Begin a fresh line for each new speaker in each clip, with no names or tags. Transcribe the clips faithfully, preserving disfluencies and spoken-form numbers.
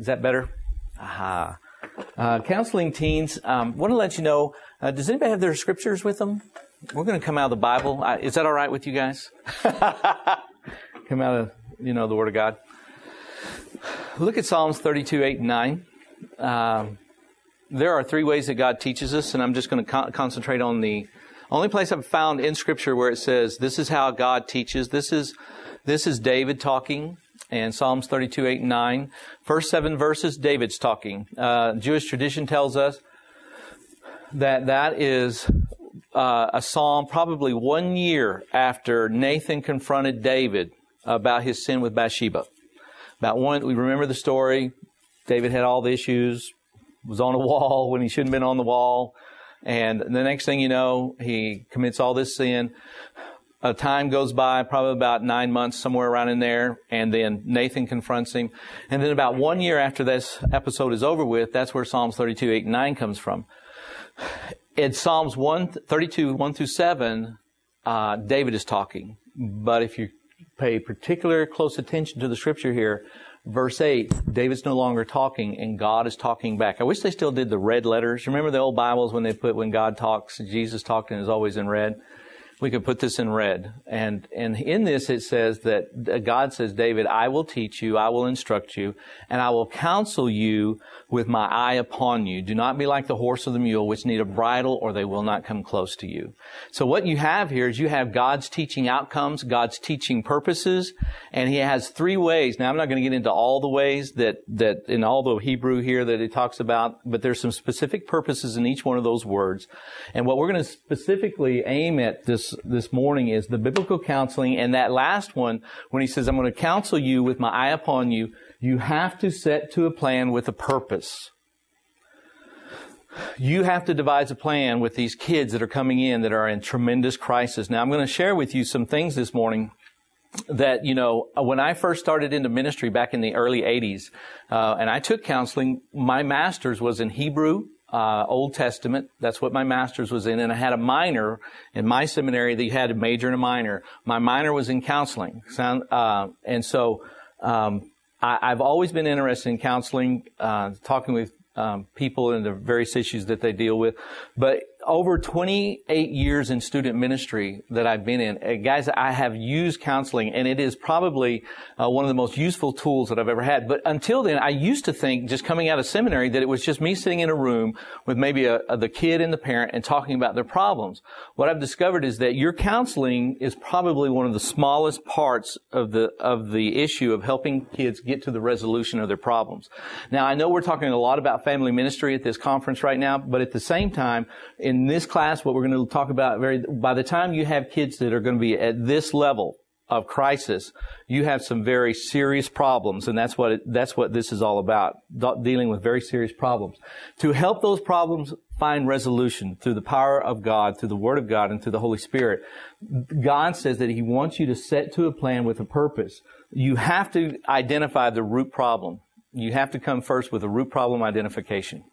Is that better? Aha. Uh, counseling teens, um, want to let you know, uh, does anybody have their scriptures with them? We're going to come out of the Bible. Uh, is that all right with you guys? Come out of, you know, the Word of God. Look at Psalms thirty-two, eight, and nine. Um, there are three ways that God teaches us, and I'm just going to con- concentrate on the only place I've found in Scripture where it says, this is how God teaches. This is, this is David talking. And Psalms thirty-two, eight, and nine. First seven verses, David's talking. Uh, Jewish tradition tells us that that is uh, a psalm probably one year after Nathan confronted David about his sin with Bathsheba. About one, we remember the story. David had all the issues, was on a wall when he shouldn't have been on the wall. And the next thing you know, he commits all this sin. A time goes by, probably about nine months, somewhere around in there, and then Nathan confronts him. And then about one year after this episode is over with, that's where Psalms thirty-two, eight, and nine comes from. In Psalms one, thirty-two, one through seven, uh, David is talking. But if you pay particular close attention to the scripture here, verse eight, David's no longer talking, and God is talking back. I wish they still did the red letters. Remember the old Bibles when they put, when God talks, Jesus talked, and it's always in red? We could put this in red. And, and in this it says that God says, David, I will teach you, I will instruct you, and I will counsel you with my eye upon you. Do not be like the horse or the mule, which need a bridle, or they will not come close to you. So what you have here is you have God's teaching outcomes, God's teaching purposes, and He has three ways. Now, I'm not going to get into all the ways that, that in all the Hebrew here that He talks about, but there's some specific purposes in each one of those words. And what we're going to specifically aim at this this morning is the biblical counseling. And that last one, when He says, I'm going to counsel you with my eye upon you, you have to set to a plan with a purpose. You have to devise a plan with these kids that are coming in that are in tremendous crisis. Now, I'm going to share with you some things this morning that, you know, when I first started into ministry back in the early eighties, uh, and I took counseling, my master's was in Hebrew, Uh, Old Testament. That's what my master's was in. And I had a minor in my seminary that you had a major and a minor. My minor was in counseling. Sound, uh, and so, um, I, I've always been interested in counseling, uh, talking with, um, people and the various issues that they deal with. But over twenty-eight years in student ministry that I've been in, uh, guys, I have used counseling, and it is probably uh, one of the most useful tools that I've ever had. But until then, I used to think, just coming out of seminary, that it was just me sitting in a room with maybe a, a, the kid and the parent and talking about their problems. What I've discovered is that your counseling is probably one of the smallest parts of the of the issue of helping kids get to the resolution of their problems. Now, I know we're talking a lot about family ministry at this conference right now, but at the same time, in this class, what we're going to talk about, very by the time you have kids that are going to be at this level of crisis, you have some very serious problems, and that's what it, that's what this is all about, dealing with very serious problems. To help those problems find resolution through the power of God, through the Word of God, and through the Holy Spirit, God says that He wants you to set to a plan with a purpose. You have to identify the root problem. You have to come first with a root problem identification.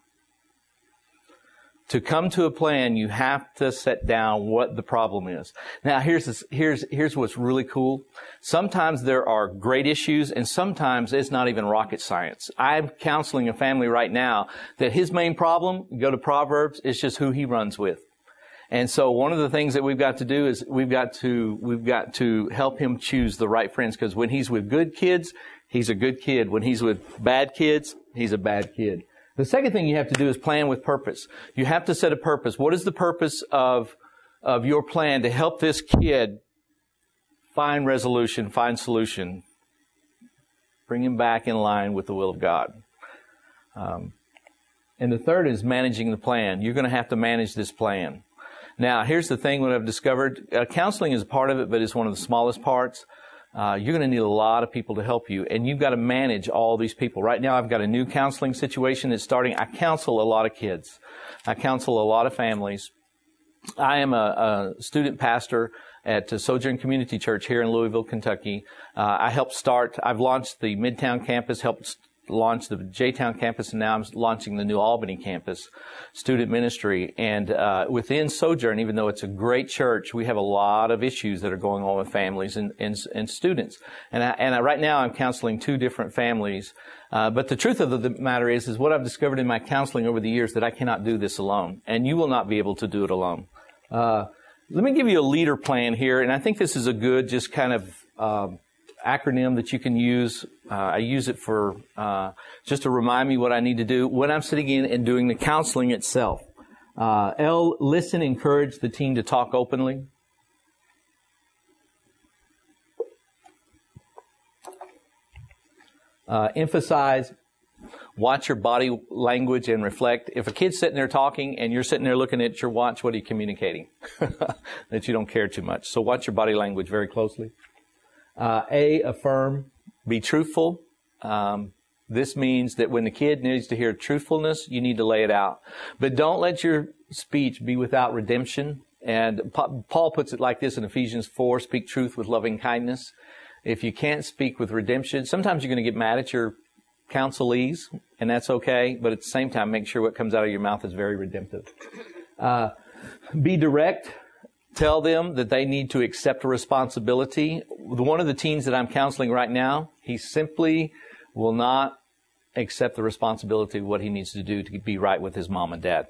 To come to a plan, you have to set down what the problem is. Now, here's this, here's here's what's really cool. Sometimes there are great issues, and sometimes it's not even rocket science. I'm counseling a family right now that his main problem, go to Proverbs, is just who he runs with. And so one of the things that we've got to do is we've got to we've got to help him choose the right friends, because when he's with good kids, he's a good kid. When he's with bad kids, he's a bad kid. The second thing you have to do is plan with purpose. You have to set a purpose. What is the purpose of, of your plan to help this kid find resolution, find solution, bring him back in line with the will of God? Um, and the third is managing the plan. You're going to have to manage this plan. Now, here's the thing, what I've discovered. Uh, counseling is a part of it, but it's one of the smallest parts. Uh, you're going to need a lot of people to help you, and you've got to manage all these people. Right now, I've got a new counseling situation that's starting. I counsel a lot of kids. I counsel a lot of families. I am a, a student pastor at Sojourn Community Church here in Louisville, Kentucky. Uh, I helped start, I've launched the Midtown campus, helped launched the J-Town campus, and now I'm launching the New Albany campus, student ministry. And uh, within Sojourn, even though it's a great church, we have a lot of issues that are going on with families and, and, and students. And, I, and I, right now I'm counseling two different families. Uh, but the truth of the matter is, is what I've discovered in my counseling over the years, that I cannot do this alone. And you will not be able to do it alone. Uh, let me give you a leader plan here. And I think this is a good just kind of uh, acronym that you can use. Uh, I use it for uh, just to remind me what I need to do when I'm sitting in and doing the counseling itself. Uh, L, listen, encourage the team to talk openly. Uh, emphasize, watch your body language and reflect. If a kid's sitting there talking and you're sitting there looking at your watch, what are you communicating? That you don't care too much. So watch your body language very closely. Uh, A, affirm, be truthful. Um, this means that when the kid needs to hear truthfulness, you need to lay it out. But don't let your speech be without redemption. And Paul puts it like this in Ephesians four, speak truth with loving kindness. If you can't speak with redemption, sometimes you're going to get mad at your counselees, and that's okay. But at the same time, make sure what comes out of your mouth is very redemptive. Uh, be direct. Tell them that they need to accept a responsibility. One of the teens that I'm counseling right now, he simply will not accept the responsibility of what he needs to do to be right with his mom and dad.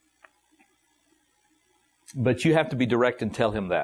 But you have to be direct and tell him that.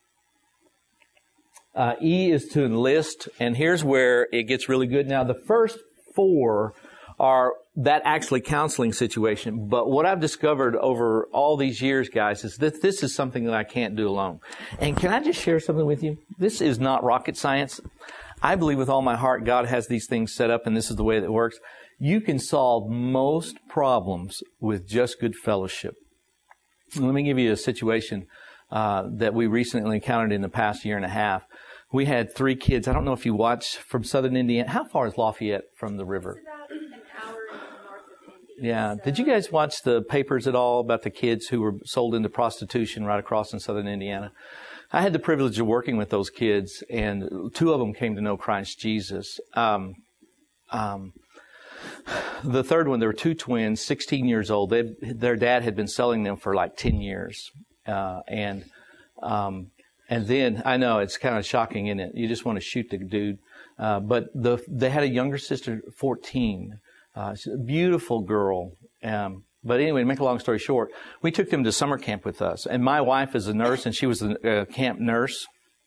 Uh, E is to enlist, and here's where it gets really good. Now, the first four are that actually counseling situation, but what I've discovered over all these years, guys, is that this is something that I can't do alone. And can I just share something with you? This is not rocket science. I believe with all my heart God has these things set up, and this is the way that it works. You can solve most problems with just good fellowship. Let me give you a situation uh, that we recently encountered in the past year and a half. We had three kids. I don't know if you watched from southern Indiana. How far is Lafayette from the river?
It's about an hour north of Indy.
Yeah.
So.
Did you guys watch the papers at all about the kids who were sold into prostitution right across in southern Indiana? I had the privilege of working with those kids, and two of them came to know Christ Jesus. Um, um, the third one, there were two twins, sixteen years old. They, their dad had been selling them for like ten years. Uh, and, um, And then, I know, it's kind of shocking, isn't it? You just want to shoot the dude. Uh, but the, they had a younger sister, fourteen. Uh, she's a beautiful girl. Um, but anyway, to make a long story short, we took them to summer camp with us. And my wife is a nurse, and she was a, a camp nurse.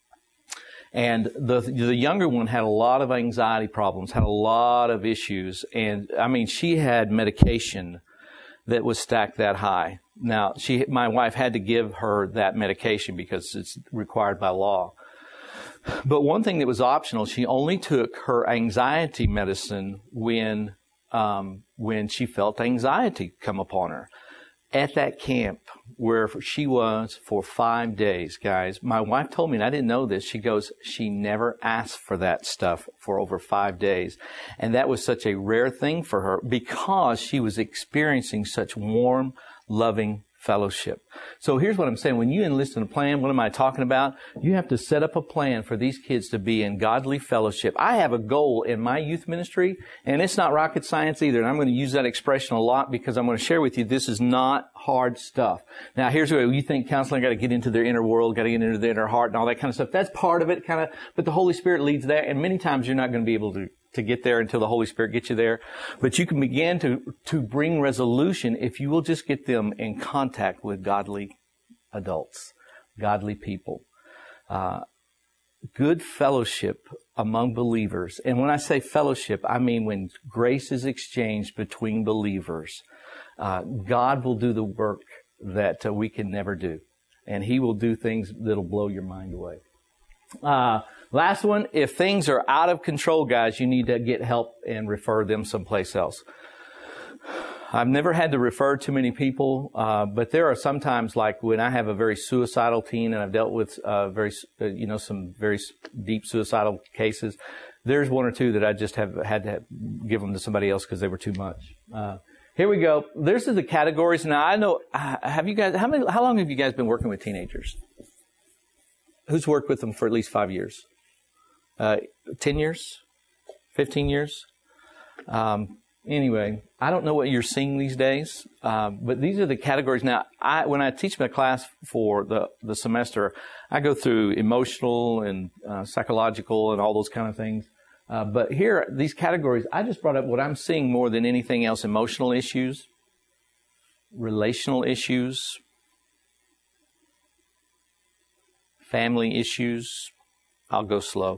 And the the younger one had a lot of anxiety problems, had a lot of issues. And, I mean, she had medication that was stacked that high. Now, she, my wife had to give her that medication because it's required by law. But one thing that was optional, she only took her anxiety medicine when, um, when she felt anxiety come upon her. At that camp where she was for five days, guys, my wife told me, and I didn't know this, she goes, she never asked for that stuff for over five days. And that was such a rare thing for her because she was experiencing such warm, loving fellowship. So here's what I'm saying. When you enlist in a plan, what am I talking about? You have to set up a plan for these kids to be in godly fellowship. I have a goal in my youth ministry, and it's not rocket science either. And I'm going to use that expression a lot because I'm going to share with you this is not hard stuff. Now, here's where you think counseling got to get into their inner world, got to get into their inner heart and all that kind of stuff. That's part of it, kind of, but the Holy Spirit leads that, and many times you're not going to be able to to get there until the Holy Spirit gets you there. But you can begin to, to bring resolution if you will just get them in contact with godly adults, godly people. Uh, good fellowship among believers. And when I say fellowship, I mean when grace is exchanged between believers. Uh, God will do the work that uh, we can never do. And He will do things that'll blow your mind away. Uh, last one, if things are out of control, guys, you need to get help and refer them someplace else. I've never had to refer too many people, uh, but there are sometimes like when I have a very suicidal teen and I've dealt with, uh, very, uh, you know, some very deep suicidal cases. There's one or two that I just have had to have, give them to somebody else because they were too much. Uh, here we go. There's the categories. Now I know, have you guys, how many, how long have you guys been working with teenagers? Who's worked with them for at least five years? Uh, ten years? fifteen years? Um, anyway, I don't know what you're seeing these days, uh, but these are the categories. Now, I, when I teach my class for the, the semester, I go through emotional and uh, psychological and all those kind of things. Uh, but here, these categories, I just brought up what I'm seeing more than anything else: emotional issues, relational issues, family issues. I'll go slow.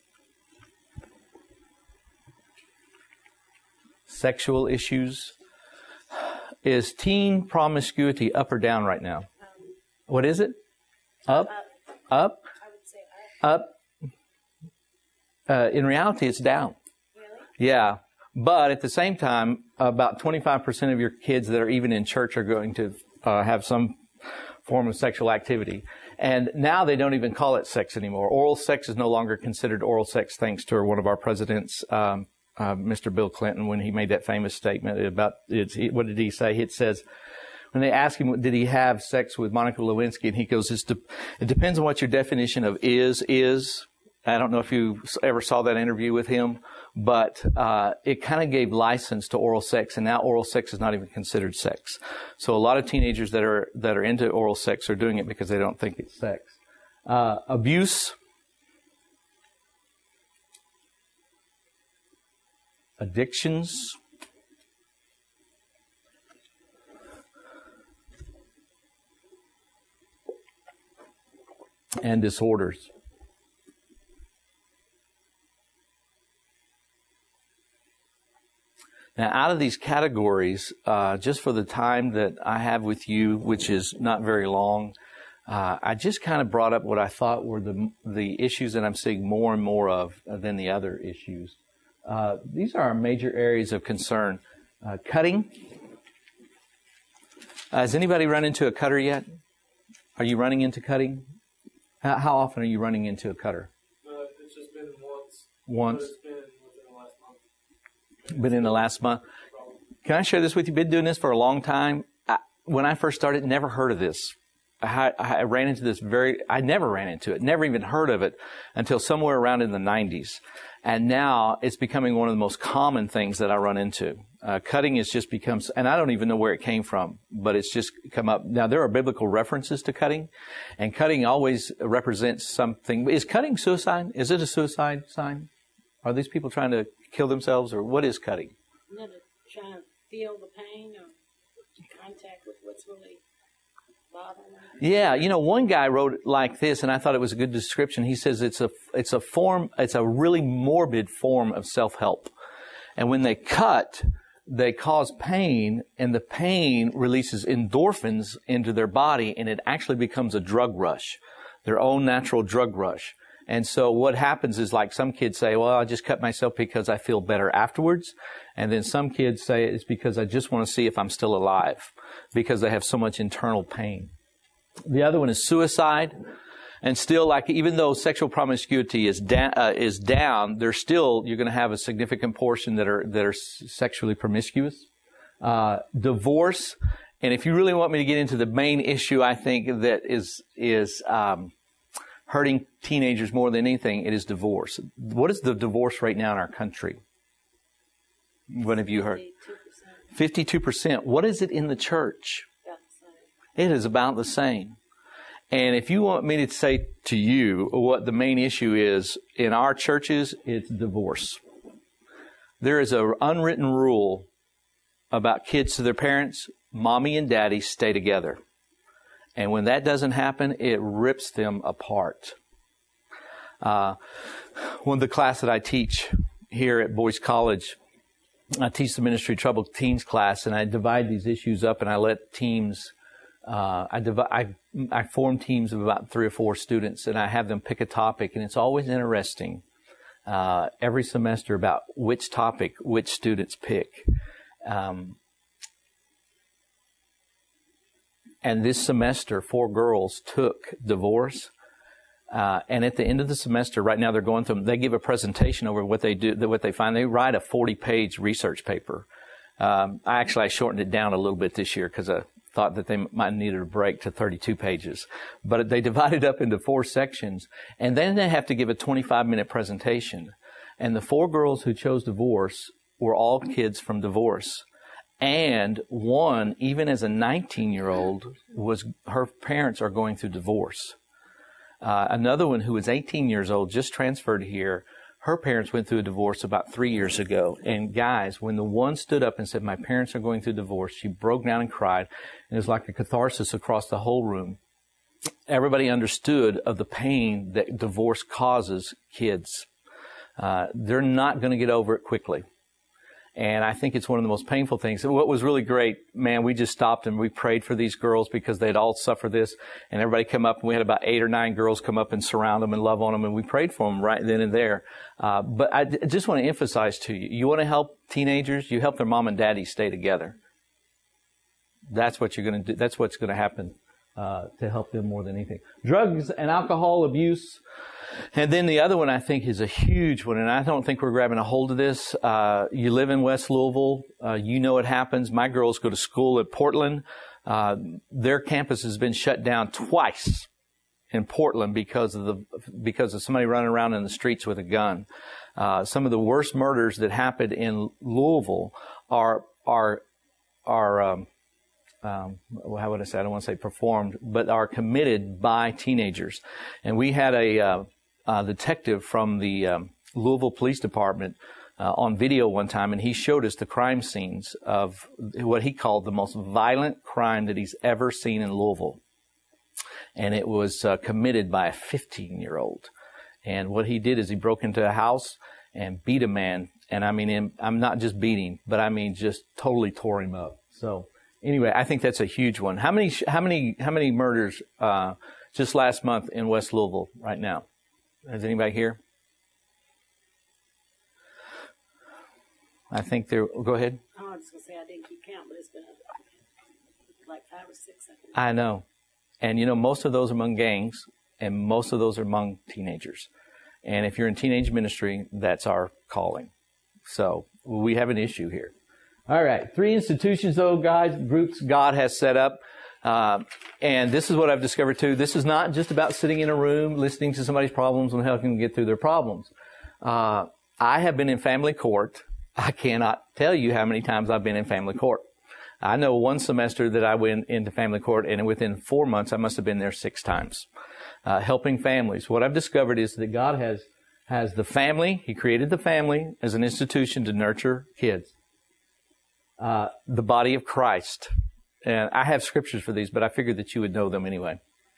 Sexual issues. Is teen promiscuity up or down right now? What is it? Up? Up?
I would say up.
Up? Uh, in reality, it's down.
Really?
Yeah. But at the same time, about twenty-five percent of your kids that are even in church are going to uh, have some form of sexual activity. And now they don't even call it sex anymore. Oral sex is no longer considered oral sex, thanks to one of our presidents, um, uh, Mister Bill Clinton, when he made that famous statement about, it's, what did he say? It says, when they ask him, did he have sex with Monica Lewinsky? And he goes, it's de- it depends on what your definition of is, is. I don't know if you ever saw that interview with him, but uh it kind of gave license to oral sex, and now oral sex is not even considered sex. So a lot of teenagers that are that are into oral sex are doing it because they don't think it's sex. Uh abuse, addictions, and disorders. Now, out of these categories, uh, just for the time that I have with you, which is not very long, uh, I just kind of brought up what I thought were the the issues that I'm seeing more and more of than the other issues. Uh, these are our major areas of concern. Uh, cutting. Uh, has anybody run into a cutter yet? Are you running into cutting? How, how often are you running into a cutter?
Uh, it's just been once.
Once?
But it's been within the last month.
Been in the last month? Can I share this with you? Been doing this for a long time. I, when I first started, never heard of this. I, I ran into this very, I never ran into it, never even heard of it until somewhere around in the nineties. And now it's becoming one of the most common things that I run into. Uh, cutting has just become, and I don't even know where it came from, but it's just come up. Now, there are biblical references to cutting, and cutting always represents something. Is cutting suicide? Is it a suicide sign? Are these people trying to kill themselves, or what is cutting?
Not trying to feel the pain or contact with what's really bothering them.
Yeah, you know, one guy wrote it like this, and I thought it was a good description. He says it's a it's a form, it's a really morbid form of self-help, and when they cut, they cause pain, and the pain releases endorphins into their body, and it actually becomes a drug rush, their own natural drug rush. And so what happens is, like, some kids say, well, I just cut myself because I feel better afterwards. And then some kids say it's because I just want to see if I'm still alive, because they have so much internal pain. The other one is suicide. And still, like, even though sexual promiscuity is da- uh, is down, there's still, you're going to have a significant portion that are that are sexually promiscuous. Uh, divorce. And if you really want me to get into the main issue, I think that is is um, hurting teenagers more than anything, it is divorce. What is the divorce rate now in our country? What have you heard? fifty-two percent. What is it in the church?
About the same.
It is about the same. And if you want me to say to you what the main issue is in our churches, it's divorce. There is an unwritten rule about kids to their parents: mommy and daddy stay together. And when that doesn't happen, it rips them apart. Uh, one of the class that I teach here at Boyce College, I teach the Ministry of Troubled Teens class, and I divide these issues up, and I let teams, uh, I, divide, I, I form teams of about three or four students, and I have them pick a topic, and it's always interesting, uh, every semester about which topic which students pick. Um, And this semester, four girls took divorce. Uh, and at the end of the semester, right now they're going through, they give a presentation over what they do, what they find. They write a forty-page research paper. Um, I actually, I shortened it down a little bit this year because I thought that they might need a break to thirty-two pages. But they divide it up into four sections. And then they have to give a twenty-five minute presentation. And the four girls who chose divorce were all kids from divorce. And one, even as a nineteen-year-old, was her parents are going through divorce. Uh, another one who was eighteen years old, just transferred here. Her parents went through a divorce about three years ago. And guys, when the one stood up and said, my parents are going through divorce, she broke down and cried. And it was like a catharsis across the whole room. Everybody understood of the pain that divorce causes kids. Uh, they're not going to get over it quickly. And I think it's one of the most painful things. And what was really great, man, we just stopped and we prayed for these girls because they'd all suffered this. And everybody come up, and we had about eight or nine girls come up and surround them and love on them. And we prayed for them right then and there. Uh, but I d- just want to emphasize to you, you want to help teenagers, you help their mom and daddy stay together. That's what you're going to do. That's what's going to happen uh, to help them more than anything. Drugs and alcohol abuse. And then the other one I think is a huge one, and I don't think we're grabbing a hold of this. Uh, you live in West Louisville. Uh, you know it happens. My girls go to school at Portland. Uh, their campus has been shut down twice in Portland because of the because of somebody running around in the streets with a gun. Uh, some of the worst murders that happened in Louisville are are are um, um, how would I say? I don't want to say performed, but are committed by teenagers. And we had a uh, Uh, detective from the um, Louisville Police Department uh, on video one time, and he showed us the crime scenes of what he called the most violent crime that he's ever seen in Louisville. And it was uh, committed by a fifteen-year-old. And what he did is he broke into a house and beat a man. And I mean, I'm not just beating, but I mean just totally tore him up. So anyway, I think that's a huge one. How many, how many, how many murders uh, just last month in West Louisville right now? Is anybody here? I think there. Go ahead.
Oh, I was going to say I didn't keep count, but it's been like five or six. I think.
I know. And, you know, most of those are among gangs, and most of those are among teenagers. And if you're in teenage ministry, that's our calling. So we have an issue here. All right. Three institutions, though, guys, groups God has set up. Uh, and this is what I've discovered too. This is not just about sitting in a room, listening to somebody's problems and helping them get through their problems. Uh, I have been in family court. I cannot tell you how many times I've been in family court. I know one semester that I went into family court, and within four months, I must have been there six times, uh, helping families. What I've discovered is that God has, has the family. He created the family as an institution to nurture kids. Uh, the body of Christ. And I have scriptures for these, but I figured that you would know them anyway.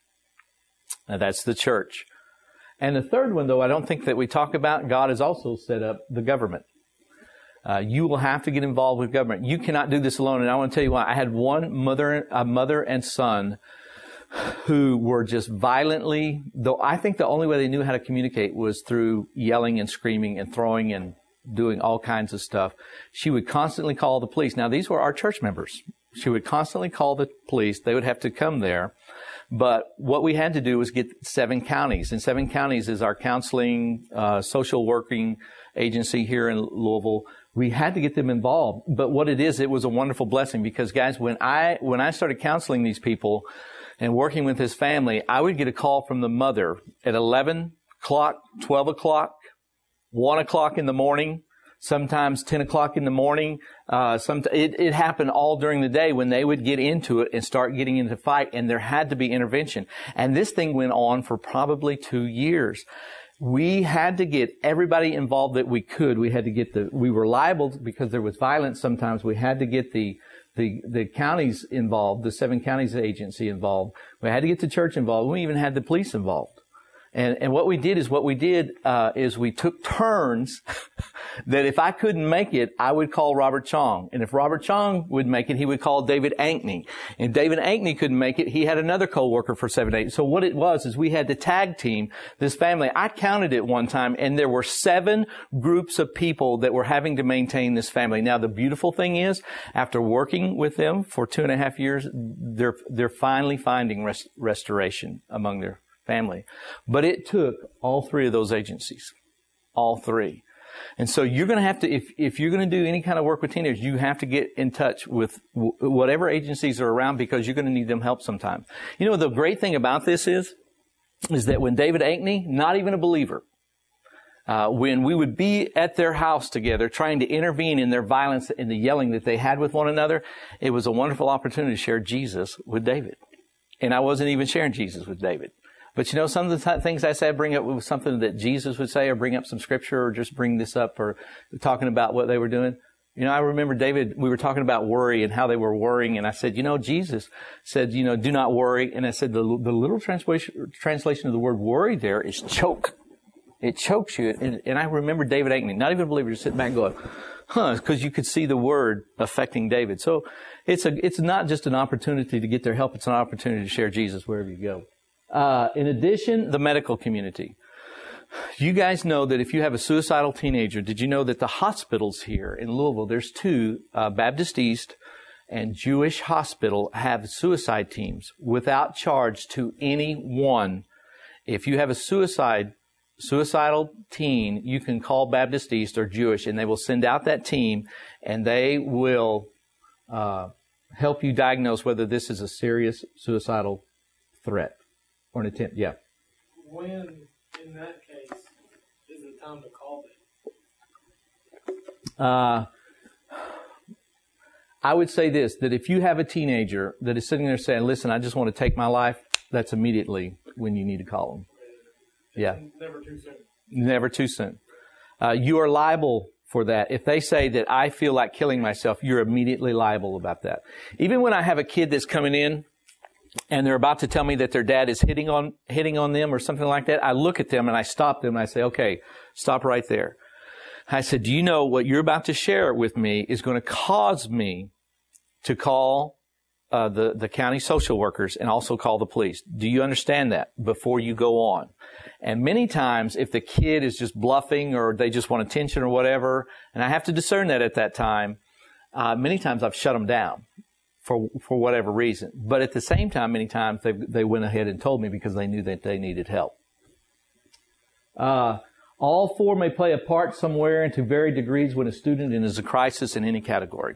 And that's the church. And the third one, though, I don't think that we talk about, God has also set up the government. Uh, you will have to get involved with government. You cannot do this alone. And I want to tell you why. I had one mother, a mother and son who were just violently, though I think the only way they knew how to communicate was through yelling and screaming and throwing and doing all kinds of stuff. She would constantly call the police. Now, these were our church members. She would constantly call the police. They would have to come there. But what we had to do was get seven counties. And seven counties is our counseling, uh, social working agency here in Louisville. We had to get them involved. But what it is, it was a wonderful blessing because, guys, when I, when I started counseling these people and working with this family, I would get a call from the mother at eleven o'clock, twelve o'clock, one o'clock in the morning. Sometimes ten o'clock in the morning. Uh, some, it, it happened all during the day when they would get into it and start getting into fight, and there had to be intervention. And this thing went on for probably two years. We had to get everybody involved that we could. We had to get the, we were liable because there was violence sometimes. We had to get the, the, the counties involved, the seven counties agency involved. We had to get the church involved. We even had the police involved. And, and what we did is what we did, uh, is we took turns that if I couldn't make it, I would call Robert Chong. And if Robert Chong would make it, he would call David Ankney. And David Ankney couldn't make it, he had another co-worker for seven days. So what it was is we had to tag team this family. I counted it one time, and there were seven groups of people that were having to maintain this family. Now, the beautiful thing is, after working with them for two and a half years, they're, they're finally finding rest, restoration among their family. But it took all three of those agencies. All three. And so you're going to have to, if, if you're going to do any kind of work with teenagers, you have to get in touch with w- whatever agencies are around because you're going to need them help sometime. You know, the great thing about this is, is that when David Ankney, not even a believer, Uh, when we would be at their house together trying to intervene in their violence and the yelling that they had with one another, it was a wonderful opportunity to share Jesus with David. And I wasn't even sharing Jesus with David. But you know, some of the th- things I say, I bring up was something that Jesus would say, or bring up some scripture, or just bring this up, or talking about what they were doing. You know, I remember David, we were talking about worry and how they were worrying. And I said, you know, Jesus said, you know, do not worry. And I said, the, the little translation, translation of the word worry there is choke. It chokes you. And, and I remember David Ankney, not even a believer, just sitting back and going, huh, because you could see the word affecting David. So it's a, it's not just an opportunity to get their help. It's an opportunity to share Jesus wherever you go. Uh, in addition, the medical community. You guys know that if you have a suicidal teenager, did you know that the hospitals here in Louisville, there's two, uh, Baptist East and Jewish Hospital, have suicide teams without charge to anyone. If you have a suicide suicidal teen, you can call Baptist East or Jewish, and they will send out that team, and they will uh, help you diagnose whether this is a serious suicidal threat or an attempt. Yeah.
When, in that case, is the time to call them?
Uh, I would say this, that if you have a teenager that is sitting there saying, listen, I just want to take my life, that's immediately when you need to call them. Yeah.
Never too soon.
Never too soon. Uh, you are liable for that. If they say that I feel like killing myself, you're immediately liable about that. Even when I have a kid that's coming in and they're about to tell me that their dad is hitting on, hitting on them or something like that, I look at them and I stop them and I say, okay, stop right there. I said, do you know what you're about to share with me is going to cause me to call uh, the, the county social workers and also call the police? Do you understand that before you go on? And many times, if the kid is just bluffing or they just want attention or whatever, and I have to discern that at that time, uh, many times I've shut them down for for whatever reason. But at the same time, many times they they went ahead and told me because they knew that they needed help. Uh, all four may play a part somewhere and to varied degrees when a student is a crisis in any category.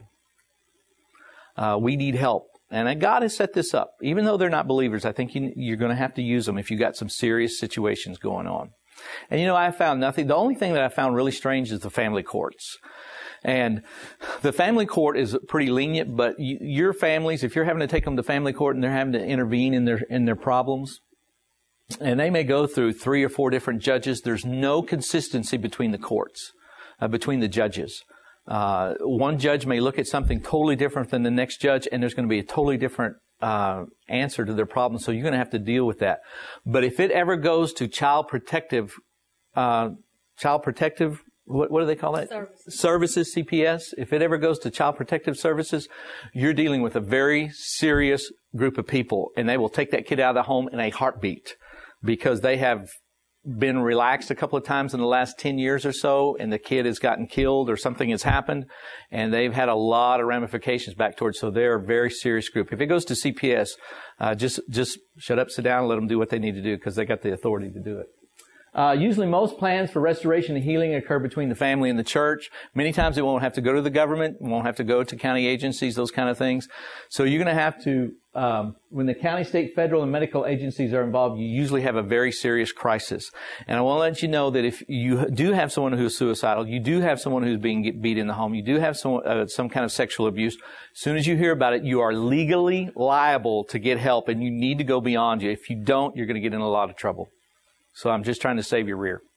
Uh, we need help. And God has set this up. Even though they're not believers, I think you, you're going to have to use them if you've got some serious situations going on. And you know, I found nothing. The only thing that I found really strange is the family courts. And the family court is pretty lenient, but you, your families, if you're having to take them to family court and they're having to intervene in their, in their problems, and they may go through three or four different judges, there's no consistency between the courts, uh, between the judges. Uh, one judge may look at something totally different than the next judge, and there's going to be a totally different uh, answer to their problem. So you're going to have to deal with that. But if it ever goes to child protective, uh, child protective, what, what do they call that?
Services.
Services, C P S. If it ever goes to child protective services, you're dealing with a very serious group of people, and they will take that kid out of the home in a heartbeat because they have been relaxed a couple of times in the last ten years or so, and the kid has gotten killed or something has happened, and they've had a lot of ramifications back towards, so they're a very serious group. If it goes to C P S, uh, just, just shut up, sit down, and let them do what they need to do because they got the authority to do it. Uh, usually most plans for restoration and healing occur between the family and the church. Many times it won't have to go to the government, won't have to go to county agencies, those kind of things. So you're going to have to, um, when the county, state, federal, and medical agencies are involved, you usually have a very serious crisis. And I want to let you know that if you do have someone who's suicidal, you do have someone who's being beat in the home, you do have some, uh, some kind of sexual abuse, as soon as you hear about it, you are legally liable to get help, and you need to go beyond you. If you don't, you're going to get in a lot of trouble. So I'm just trying to save your rear.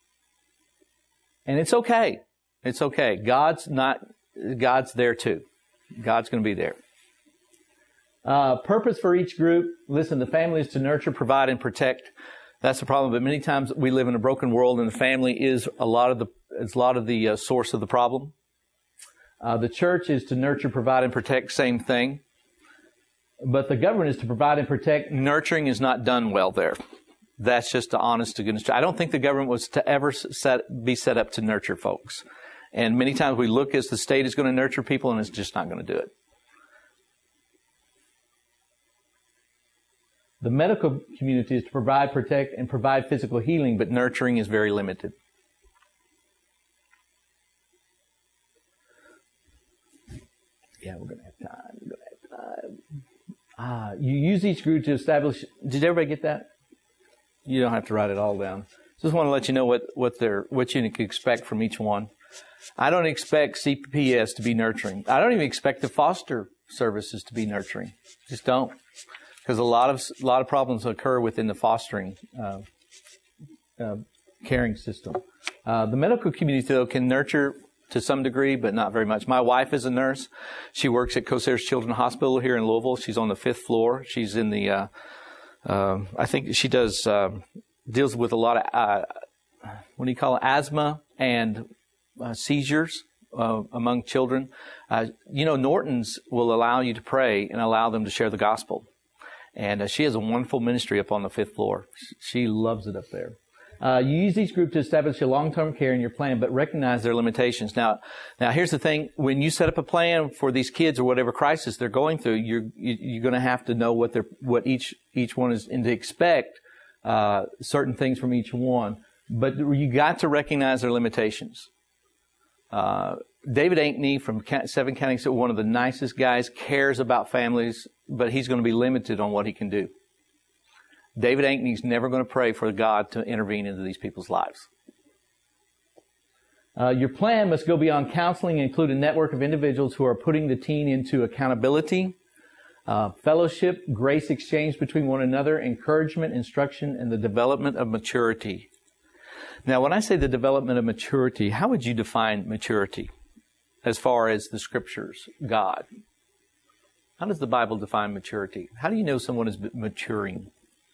And it's okay. It's okay. God's not, God's there too. God's going to be there. Uh, purpose for each group. Listen, the family is to nurture, provide, and protect. That's the problem. But many times we live in a broken world, and the family is a lot of the, is a lot of the uh, source of the problem. Uh, the church is to nurture, provide, and protect. Same thing. But the government is to provide and protect. Nurturing is not done well there. That's just the honest to goodness truth. I don't think the government was to ever set, be set up to nurture folks. And many times we look as the state is going to nurture people, and it's just not going to do it. The medical community is to provide, protect, and provide physical healing, but nurturing is very limited. Yeah, we're going to have time. We're going to have time. Ah, you use each group to establish. Did everybody get that? You don't have to write it all down. Just want to let you know what, what they're, what you can expect from each one. I don't expect C P S to be nurturing. I don't even expect the foster services to be nurturing. Just don't. Because a lot of, a lot of problems occur within the fostering, uh, uh, caring system. Uh, the medical community, though, can nurture to some degree, but not very much. My wife is a nurse. She works at Coast Children's Hospital here in Louisville. She's on the fifth floor. She's in the, uh, uh, I think she does, uh, deals with a lot of, uh, what do you call it, asthma and uh, seizures uh, among children. Uh, you know, Norton's will allow you to pray and allow them to share the gospel. And uh, she has a wonderful ministry up on the fifth floor. She loves it up there. Uh, you use these groups to establish your long-term care in your plan, but recognize their limitations. Now, now here's the thing. When you set up a plan for these kids or whatever crisis they're going through, you're, you, you're going to have to know what they're, what each, each one is, and to expect, uh, certain things from each one. But you got to recognize their limitations. Uh, David Ankney from Seven County, one of the nicest guys, cares about families, but he's going to be limited on what he can do. David Ankney's never going to pray for God to intervene into these people's lives. Uh, your plan must go beyond counseling and include a network of individuals who are putting the teen into accountability, uh, fellowship, grace exchange between one another, encouragement, instruction, and the development of maturity. Now, when I say the development of maturity, how would you define maturity as far as the Scriptures, God? How does the Bible define maturity? How do you know someone is maturing?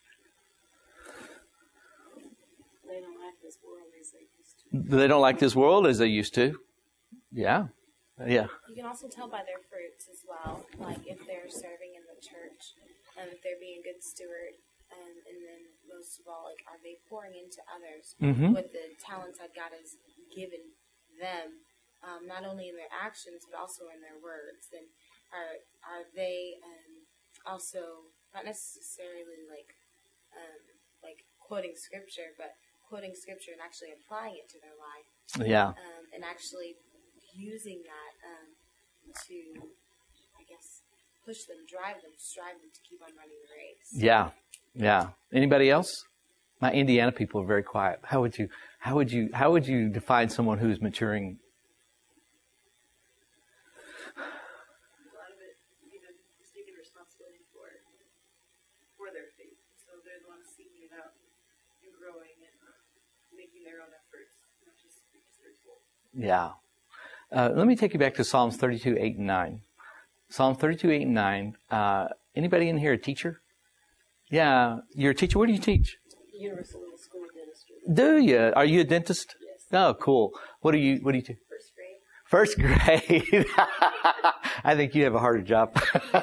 They don't like this world as they used to. Yeah. Yeah.
You can also tell by their fruits as well, like if they're serving in the church, and if they're being a good steward, and, and then most of all, like, are they pouring into others mm-hmm. with the talents that God has given them, um, not only in their actions, but also in their words? And are are they um, also, not necessarily like um, like quoting scripture, but quoting scripture and actually applying it to their life.
Yeah.
Um, and actually using that um, to, I guess, push them, drive them, strive them to keep on running the race.
Yeah. Yeah. Anybody else? My Indiana people are very quiet. How would you, how would you, how would you define someone who's maturing?
A lot of it, you know, just taking responsibility for, for their faith. So they're the ones seeking it out and growing and making their own efforts, not just because they're told.
Yeah. Uh, let me take you back to Psalms thirty-two, eight, and nine. Psalm thirty-two, eight, and nine. Uh, anybody in here a teacher? Yeah. You're a teacher. Where do you teach?
Universal School of Dentistry.
Do you? Are you a dentist?
Yes. Oh, cool. What do you, what do you do?
First grade.
First grade. I think you have a harder job.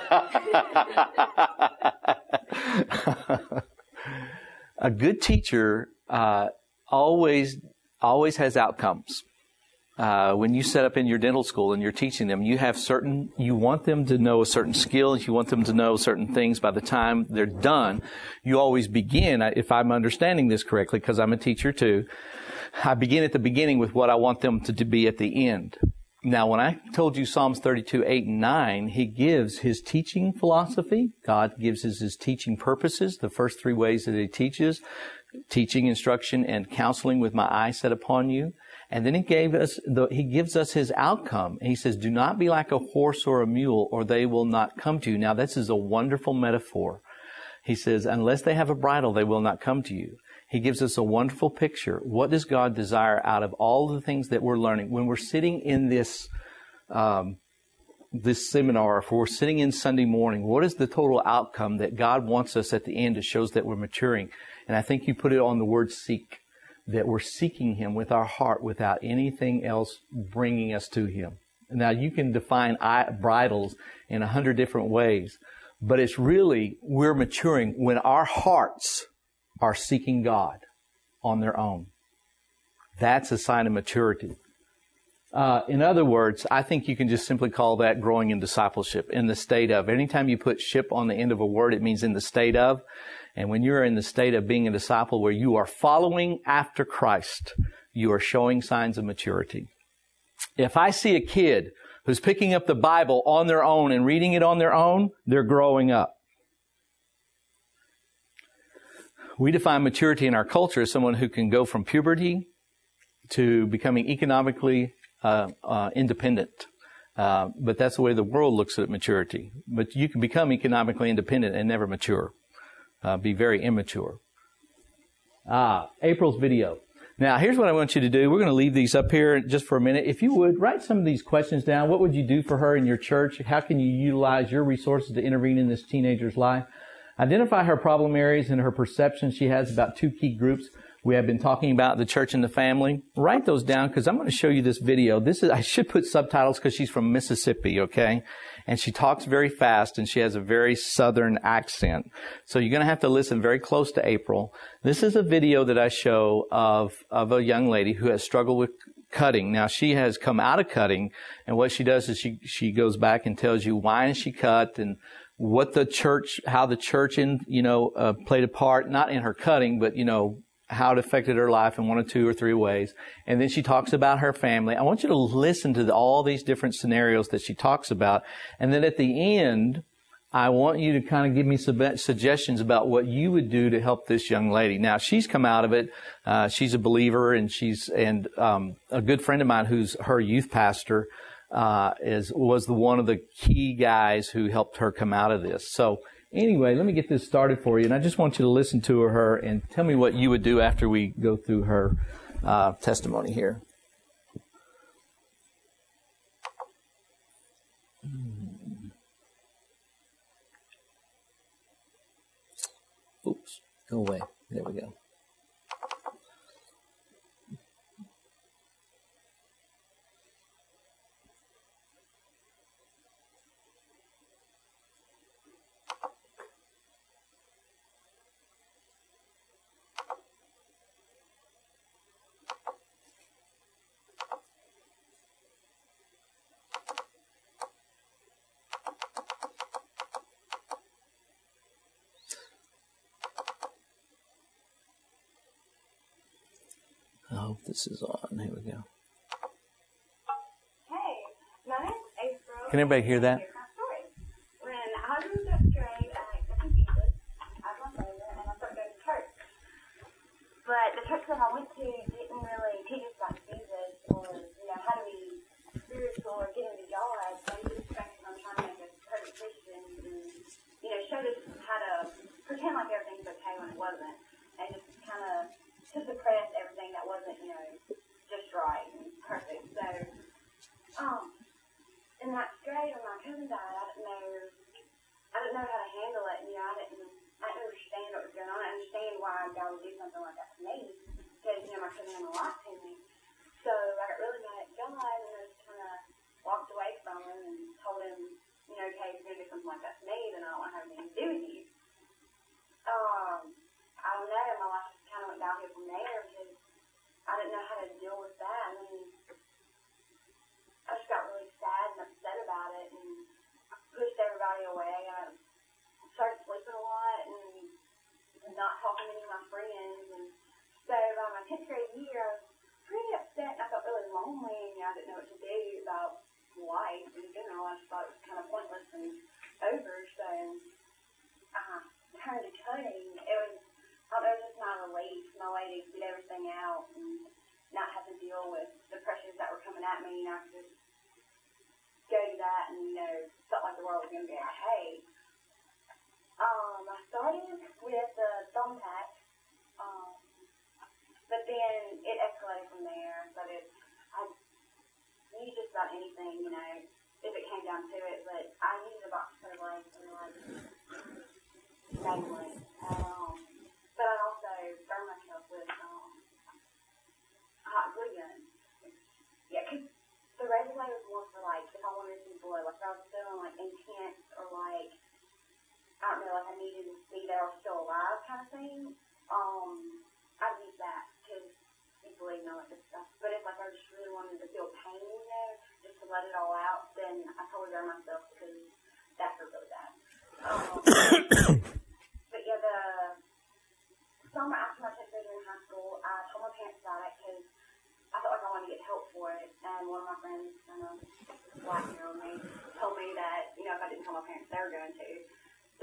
A good teacher uh, always always has outcomes. Uh, when you set up in your dental school and you're teaching them, you have certain, you want them to know a certain skill, you want them to know certain things by the time they're done. You always begin, if I'm understanding this correctly, because I'm a teacher too, I begin at the beginning with what I want them to, to be at the end. Now, when I told you Psalms thirty-two, eight, and nine, he gives his teaching philosophy. God gives us his teaching purposes, the first three ways that he teaches, teaching, instruction, and counseling with my eye set upon you. And then he gave us the, he gives us his outcome. He says, do not be like a horse or a mule, or they will not come to you. Now, this is a wonderful metaphor. He says, unless they have a bridle, they will not come to you. He gives us a wonderful picture. What does God desire out of all the things that we're learning? When we're sitting in this, um, this seminar, if we're sitting in Sunday morning, what is the total outcome that God wants us at the end? It shows that we're maturing. And I think you put it on the word seek, that we're seeking him with our heart without anything else bringing us to him. Now, you can define bridles in a hundred different ways, but it's really, we're maturing when our hearts are seeking God on their own. That's a sign of maturity. Uh, in other words, I think you can just simply call that growing in discipleship, in the state of. Anytime you put ship on the end of a word, it means in the state of. And when you're in the state of being a disciple where you are following after Christ, you are showing signs of maturity. If I see a kid who's picking up the Bible on their own and reading it on their own, they're growing up. We define maturity in our culture as someone who can go from puberty to becoming economically uh, uh, independent. Uh, but that's the way the world looks at maturity. But you can become economically independent and never mature. Uh, be very immature. Ah, April's video. Now, here's what I want you to do. We're going to leave these up here just for a minute. If you would, write some of these questions down. What would you do for her in your church? How can you utilize your resources to intervene in this teenager's life? Identify her problem areas and her perceptions. She has about two key groups. We have been talking about the church and the family. Write those down because I'm going to show you this video. This is, I should put subtitles because she's from Mississippi, okay? And she talks very fast and she has a very southern accent. So you're going to have to listen very close to April. This is a video that I show of, of a young lady who has struggled with cutting. Now she has come out of cutting, and what she does is she, she goes back and tells you why she cut and what the church, how the church in, you know, uh, played a part, not in her cutting, but, you know, how it affected her life in one or two or three ways. And then she talks about her family. I want you to listen to the, all these different scenarios that she talks about. And then at the end, I want you to kind of give me some suggestions about what you would do to help this young lady. Now, she's come out of it. Uh, she's a believer, and she's, and, um, a good friend of mine who's her youth pastor, uh, is, was the one of the key guys who helped her come out of this. So, anyway, let me get this started for you, and I just want you to listen to her and tell me what you would do after we go through her uh, testimony here. Oops, go away. There we go. I hope this is on. Here we go.
Hey, my name's April.
Can everybody hear that?
Here's my story. When I was at grade, I accepted Jesus as my savior, and I started going to church. But the church that I went to didn't really teach us about Jesus or, you know, how to be spiritual or get into God. They just focused on trying to make us perfect Christians and, you know, showed us how to pretend like everything's okay when it wasn't, and just kind of to suppress everything that wasn't, you know, just right and perfect. So, um, in that grade when my cousin died, I didn't know, I didn't know how to handle it. You know, I didn't, I didn't understand what was going on. I understand why God would do something like that to me, because, you know, my cousin meant a lot to me. So I got really mad at God, and I just kind of walked away from him and told him, you know, okay, if you're going to do something like that to me, then I don't want to have anything to do with you. Um, I don't know, my life just kind of went downhill from there because I didn't know how to deal with that. I mean, I just got really sad and upset about it and pushed everybody away. I started sleeping a lot and not talking to any of my friends. And so by my tenth grade year, I was pretty upset and I felt really lonely and, you know, I didn't know what to do about life in general. I just thought it was kind of pointless and over. So I turned to cutting. It was I don't know, it was just my relief, my way to get everything out and not have to deal with the pressures that were coming at me. You know, I could just go to that and, you know, felt like the world was going to be okay. Um, I started with the thumbtack, um, but then it escalated from there. But it, I used just about anything, you know, if it came down to it. But I used a box for life and, like, dangling. Um, But I also burned myself with um, a hot glue gun. Yeah, because the razor blade was more for, like, if I wanted to see blood. Like, if I was feeling, like, intense or, like, I don't know, like I needed to see that I was still alive kind of thing, um, I'd use that because you believe in all that good stuff. But if, like, I just really wanted to feel pain, you know, just to let it all out, then I totally burned myself because that hurt really bad. Um, but, yeah, the summer after my tenth grade in high school, I told my parents about it because I felt like I wanted to get help for it. And one of my friends, kind of blackmailed me, told me that, you know, if I didn't tell my parents, they were going to. So I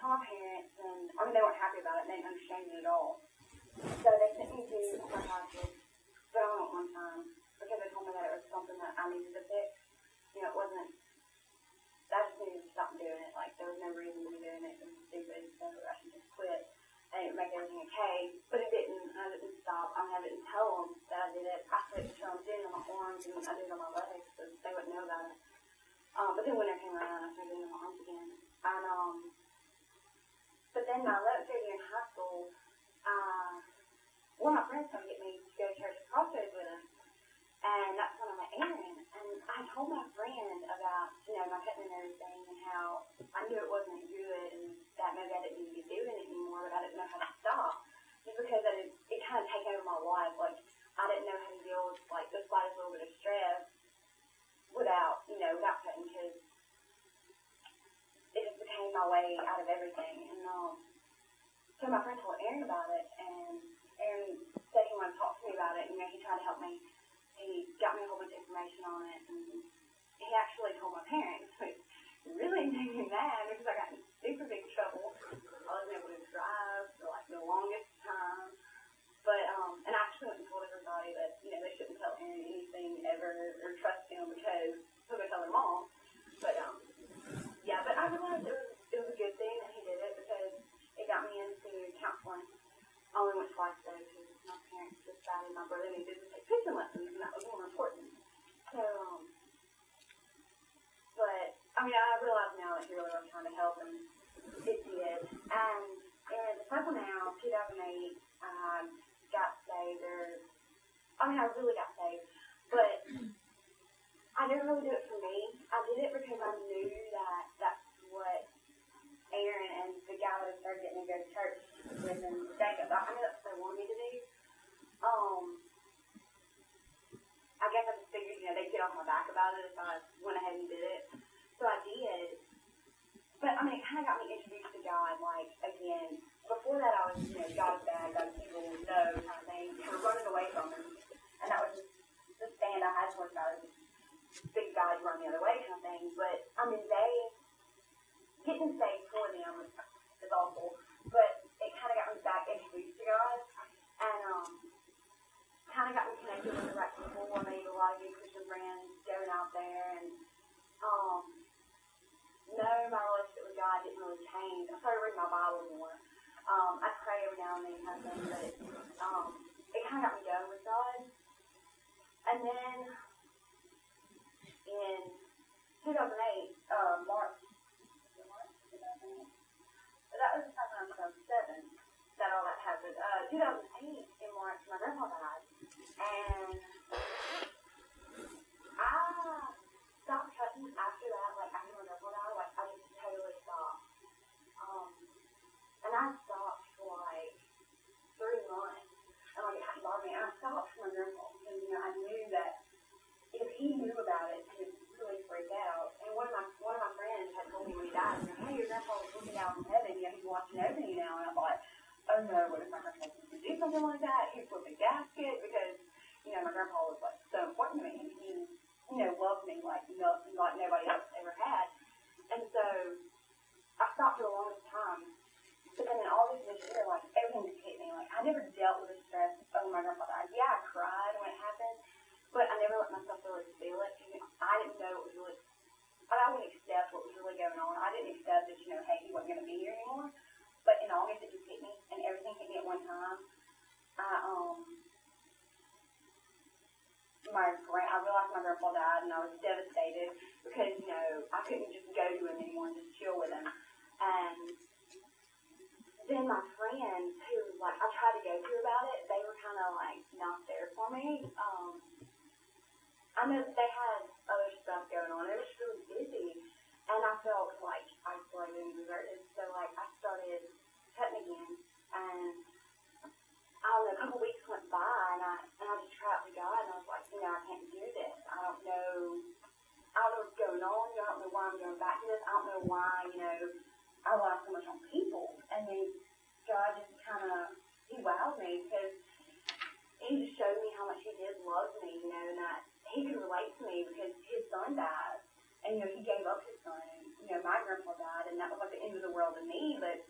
told my parents, and I mean, they weren't happy about it. They didn't understand it at all. So they sent me to a psychiatrist, but I went one time because they told me that it was something that I needed to fix. You know, it wasn't, I just needed to stop doing it. Like, there was no reason to be doing it. It was stupid, so I should just quit. And it would make everything okay. But it didn't. I didn't stop. I mean, I didn't tell them that I did it. I switched to them, did it on my arms, and I did it on my legs, so they wouldn't know about it. Um, but then when it came around, I started doing it on my arms again. And, um, but then my eleventh grade year in high school, uh, one of my friends come get me to go to church at Crossroads with him. And that's when I met Aaron. And I told my friend about, you know, my cutting and everything, and how I knew it wasn't good, and that maybe I didn't need to be doing it anymore, but I didn't know how to stop. Just because it, it kind of taken over my life. Like, I didn't know how to deal with, like, the slightest little bit of stress without, you know, without cutting, because it just became my way out of everything. And um, so my friend told Aaron about it, and Aaron said he wanted to talk to me about it. You know, he tried to help me. He got me a whole bunch of information on it, and he actually told my parents, which really made me mad because I got in super big trouble. I wasn't able to drive for like the longest time. But, um, and I actually went and told everybody that, you know, they shouldn't tell Aaron anything ever or trust him because he'll go tell their mom. But, um, yeah, but I realized it was, it was a good thing that he did it because it got me into counseling. I only went twice though because my parents decided my brother needed to take pitching lessons, and that was more important. So, um, but, I mean, I realize now that he really was trying to help, and it did. And in the cycle now, two thousand eight, I um, got saved, or, I mean, I really got saved, but I didn't really do it for me. I did it because I knew that that's what Aaron and the guy that started getting me to go to church with him, Jacob, I knew that's what they wanted me to do. Um, I guess I just figured, you know, they'd get off my back about it if I went ahead and did it. So I did. But, I mean, it kind of got me introduced to God, like, again. Before that, I was, you know, God is bad, God is evil, no, kind of thing, kind of running away from him. And that was just the stand I had towards God, was big God, you run the other way kind of thing. But, I mean, they, getting saved for them is awful. But it kind of got me back introduced to God. And, um, kind of got me connected with the right people. I made a lot of good Christian friends going out there. And, um, no, my relationship with God didn't really change. I started reading my Bible more. Um, I pray every now and then kind of thing, but it, um, it kind of got me going with God. And then in two thousand eight, uh, March, March two thousand eight? That was the time when I was two thousand seven that all that happened. Uh, two thousand eight, in March, my grandpa died. And I stopped cutting after that, like after my grandpa died, like I just totally stopped. Um, and I stopped for like three months, and like it hadn't bothered me. And I stopped for my grandpa because, you know, I knew that if he knew about it, he would really freak out. And one of my one of my friends had told me when he died, you know, hey, your grandpa was looking down from heaven, you know, he's watching over you now. And I thought, oh no, what if my grandpa was to do something like that? He'd flip a gasket because, you know, my grandpa was like so important to me, and he, you know, loved me like no, like nobody else ever had. And so I stopped for the longest time. But then in August this year, like, everything just hit me. Like, I never dealt with the stress of my grandpa died. Yeah, I cried when it happened, but I never let myself really feel it. I didn't know what was really, I wouldn't accept what was really going on. I didn't accept that, you know, hey, he wasn't going to be here anymore. But in August, it just hit me, and everything hit me at one time. I, um, my grand, I realized my grandpa died, and I was devastated because, you know, I couldn't just go to him anymore and just chill with him. And then my friends who, like, I tried to go to about it, they were kind of, like, not there for me. Um, I know that they had other stuff going on. They were just really busy. And I felt, like, isolated and deserted. So, like, I started cutting again. And, I don't know, a couple weeks went by, and I, and I just tried to God, and I was like, you know, I can't do this. I don't know, I don't know what's going on. I don't know why I'm going back to this. I don't know why, you know, I rely so much on people. And then God just kind of, he wowed me because he just showed me how much he did love me, you know, and that he could relate to me because his son died. And, you know, he gave up his son. And, you know, my grandpa died, and that was like the end of the world to me. But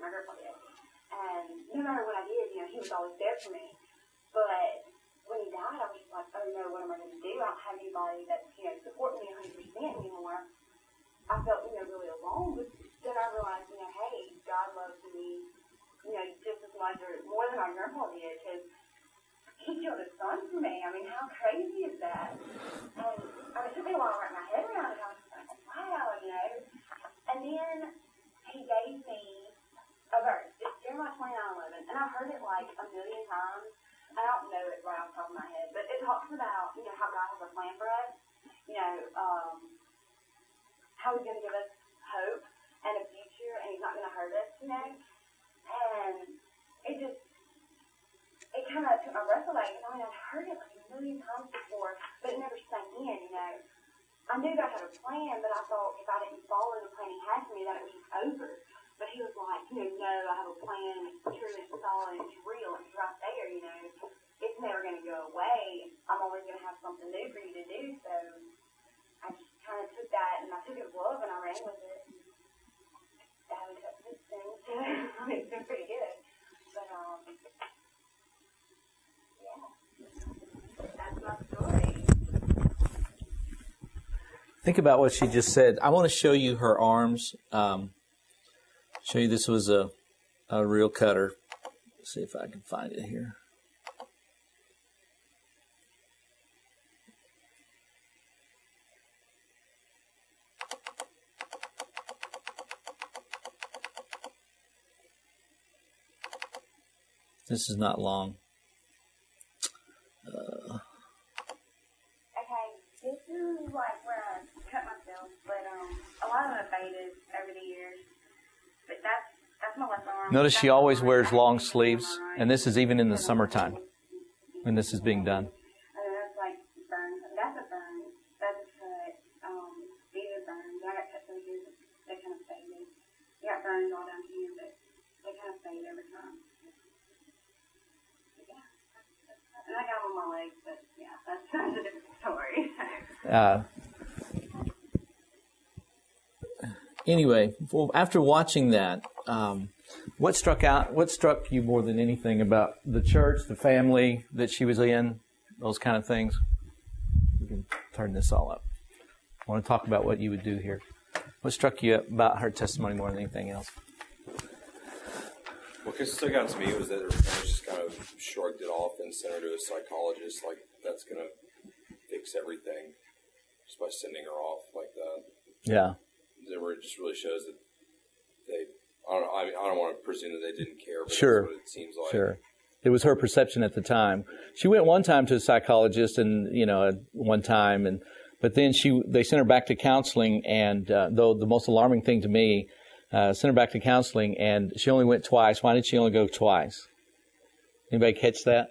my grandpa did. And no matter what I did, you know, he was always there for me. But when he died, I was just like, oh no, what am I going to do? I don't have anybody that's, you know, supporting me one hundred percent anymore. I felt, you know, really alone. But then I realized, you know, hey, God loves me, you know, just as much or more than my grandpa did, because he killed his son for me. I mean, how crazy is that? And I mean, it took me a while to wrap my head around it. I was just like, wow, you know. And then he gave me a verse. It's Jeremiah twenty-nine eleven, and I've heard it like a million times. I don't know it right off the top of my head, but it talks about, you know, how God has a plan for us. You know, um, how He's going to give us hope and a future, and He's not going to hurt us, you know. And it just, it kind of took my breath away, because I mean, I'd heard it like a million times before, but it never sank in, you know. I knew God had a plan, but I thought if I didn't follow the plan He had for me, that it was just over. But He was like, you know, no, I have a plan, it's true, it's solid, it's real, it's right there, you know. It's never going to go away. I'm always going to have something new for you to do, so I just kind of took that, and I took it with love, and I ran with it. I haven't touched it since. I mean, it's been pretty good. But, um, yeah, that's my story.
Think about what she just said. I want to show you her arms. Um, show you this was a, a real cutter. Let's see if I can find it here. This is not long. Uh,
Okay, this is like where I cut myself, but um, a lot of it faded over the years. But that's that's my left arm.
Notice she
That's
always
my
wears
right.
long
That's
sleeves,
my right.
and this is even in the summertime when this is being done.
And then that's like burns. That's a burn. That's a cut. Um, these are burns. I got cut through here, but they kind of faded. I got burns all down here, but they kind of fade over time. But yeah. And I got them on my legs, but yeah, that's, that's a different story.
Uh, anyway, well, after watching that, um, what struck out? What struck you more than anything about the church, the family that she was in, those kind of things? We can turn this all up. I want to talk about what you would do here. What struck you about her testimony more than anything else?
What stuck out to me was that her parents just kind of shrugged it off and sent her to a psychologist, like that's going to fix everything, just by sending her off like that.
Yeah.
It just really shows that they, I don't, I, mean, I don't want to presume that they didn't care, but
Sure.
that's what it seems like.
Sure. It was her perception at the time. She went one time to a psychologist, and you know, at one time, and but then she they sent her back to counseling. And uh, though the most alarming thing to me, uh, sent her back to counseling, and she only went twice. Why did she only go twice? Anybody catch that?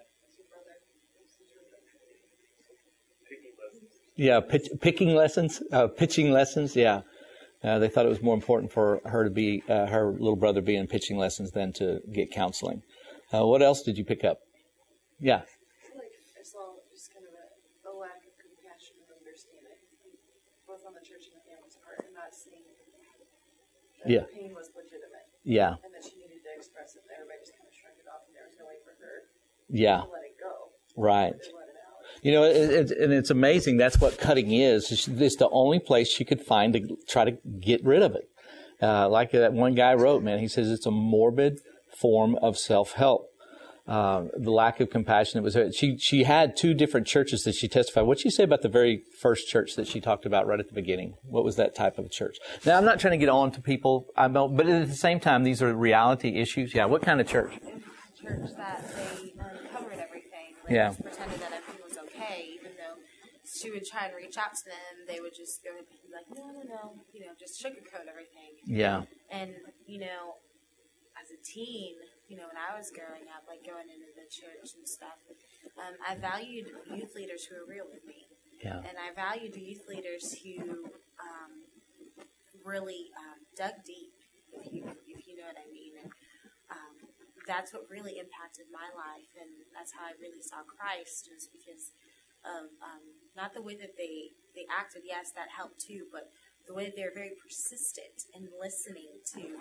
Yeah, pitch, picking lessons, uh, pitching lessons. Yeah, uh, they thought it was more important for her to be uh, her little brother be in pitching lessons than to get counseling. Uh, what else did you pick up? Yeah.
I feel like I saw just kind of a, a lack of compassion and understanding, both on the church and the family's part, and not seeing that
Yeah.
the pain was legitimate.
Yeah.
And that she needed to express it, and everybody just kind of shrugged it off, and there was no way for her
Yeah.
to let it go.
Right.
To let it out.
You know, it, it, and it's amazing. That's what cutting is. It's, it's the only place she could find to try to get rid of it. Uh, like that one guy wrote, man, he says it's a morbid form of self-help. Uh, the lack of compassion. It was she. She had two different churches that she testified. What'd she say about the very first church that she talked about right at the beginning? What was that type of church? Now, I'm not trying to get on to people, I know, but at the same time, these are reality issues. Yeah. What kind of church?
It was a church that they uncovered everything. Like,
Yeah.
just pretended that everything was okay, even though she would try and reach out to them. They would just go and be like, no, no, no, you know, just sugarcoat everything.
Yeah.
And, you know, as a teen, you know, when I was growing up, like going into the church and stuff, um, I valued youth leaders who were real with me.
Yeah.
And I valued youth leaders who um, really um, dug deep, if you, if you know what I mean. And um, that's what really impacted my life, and that's how I really saw Christ, was because of um, not the way that they, they acted. Yes, that helped too, but the way that they're very persistent in listening to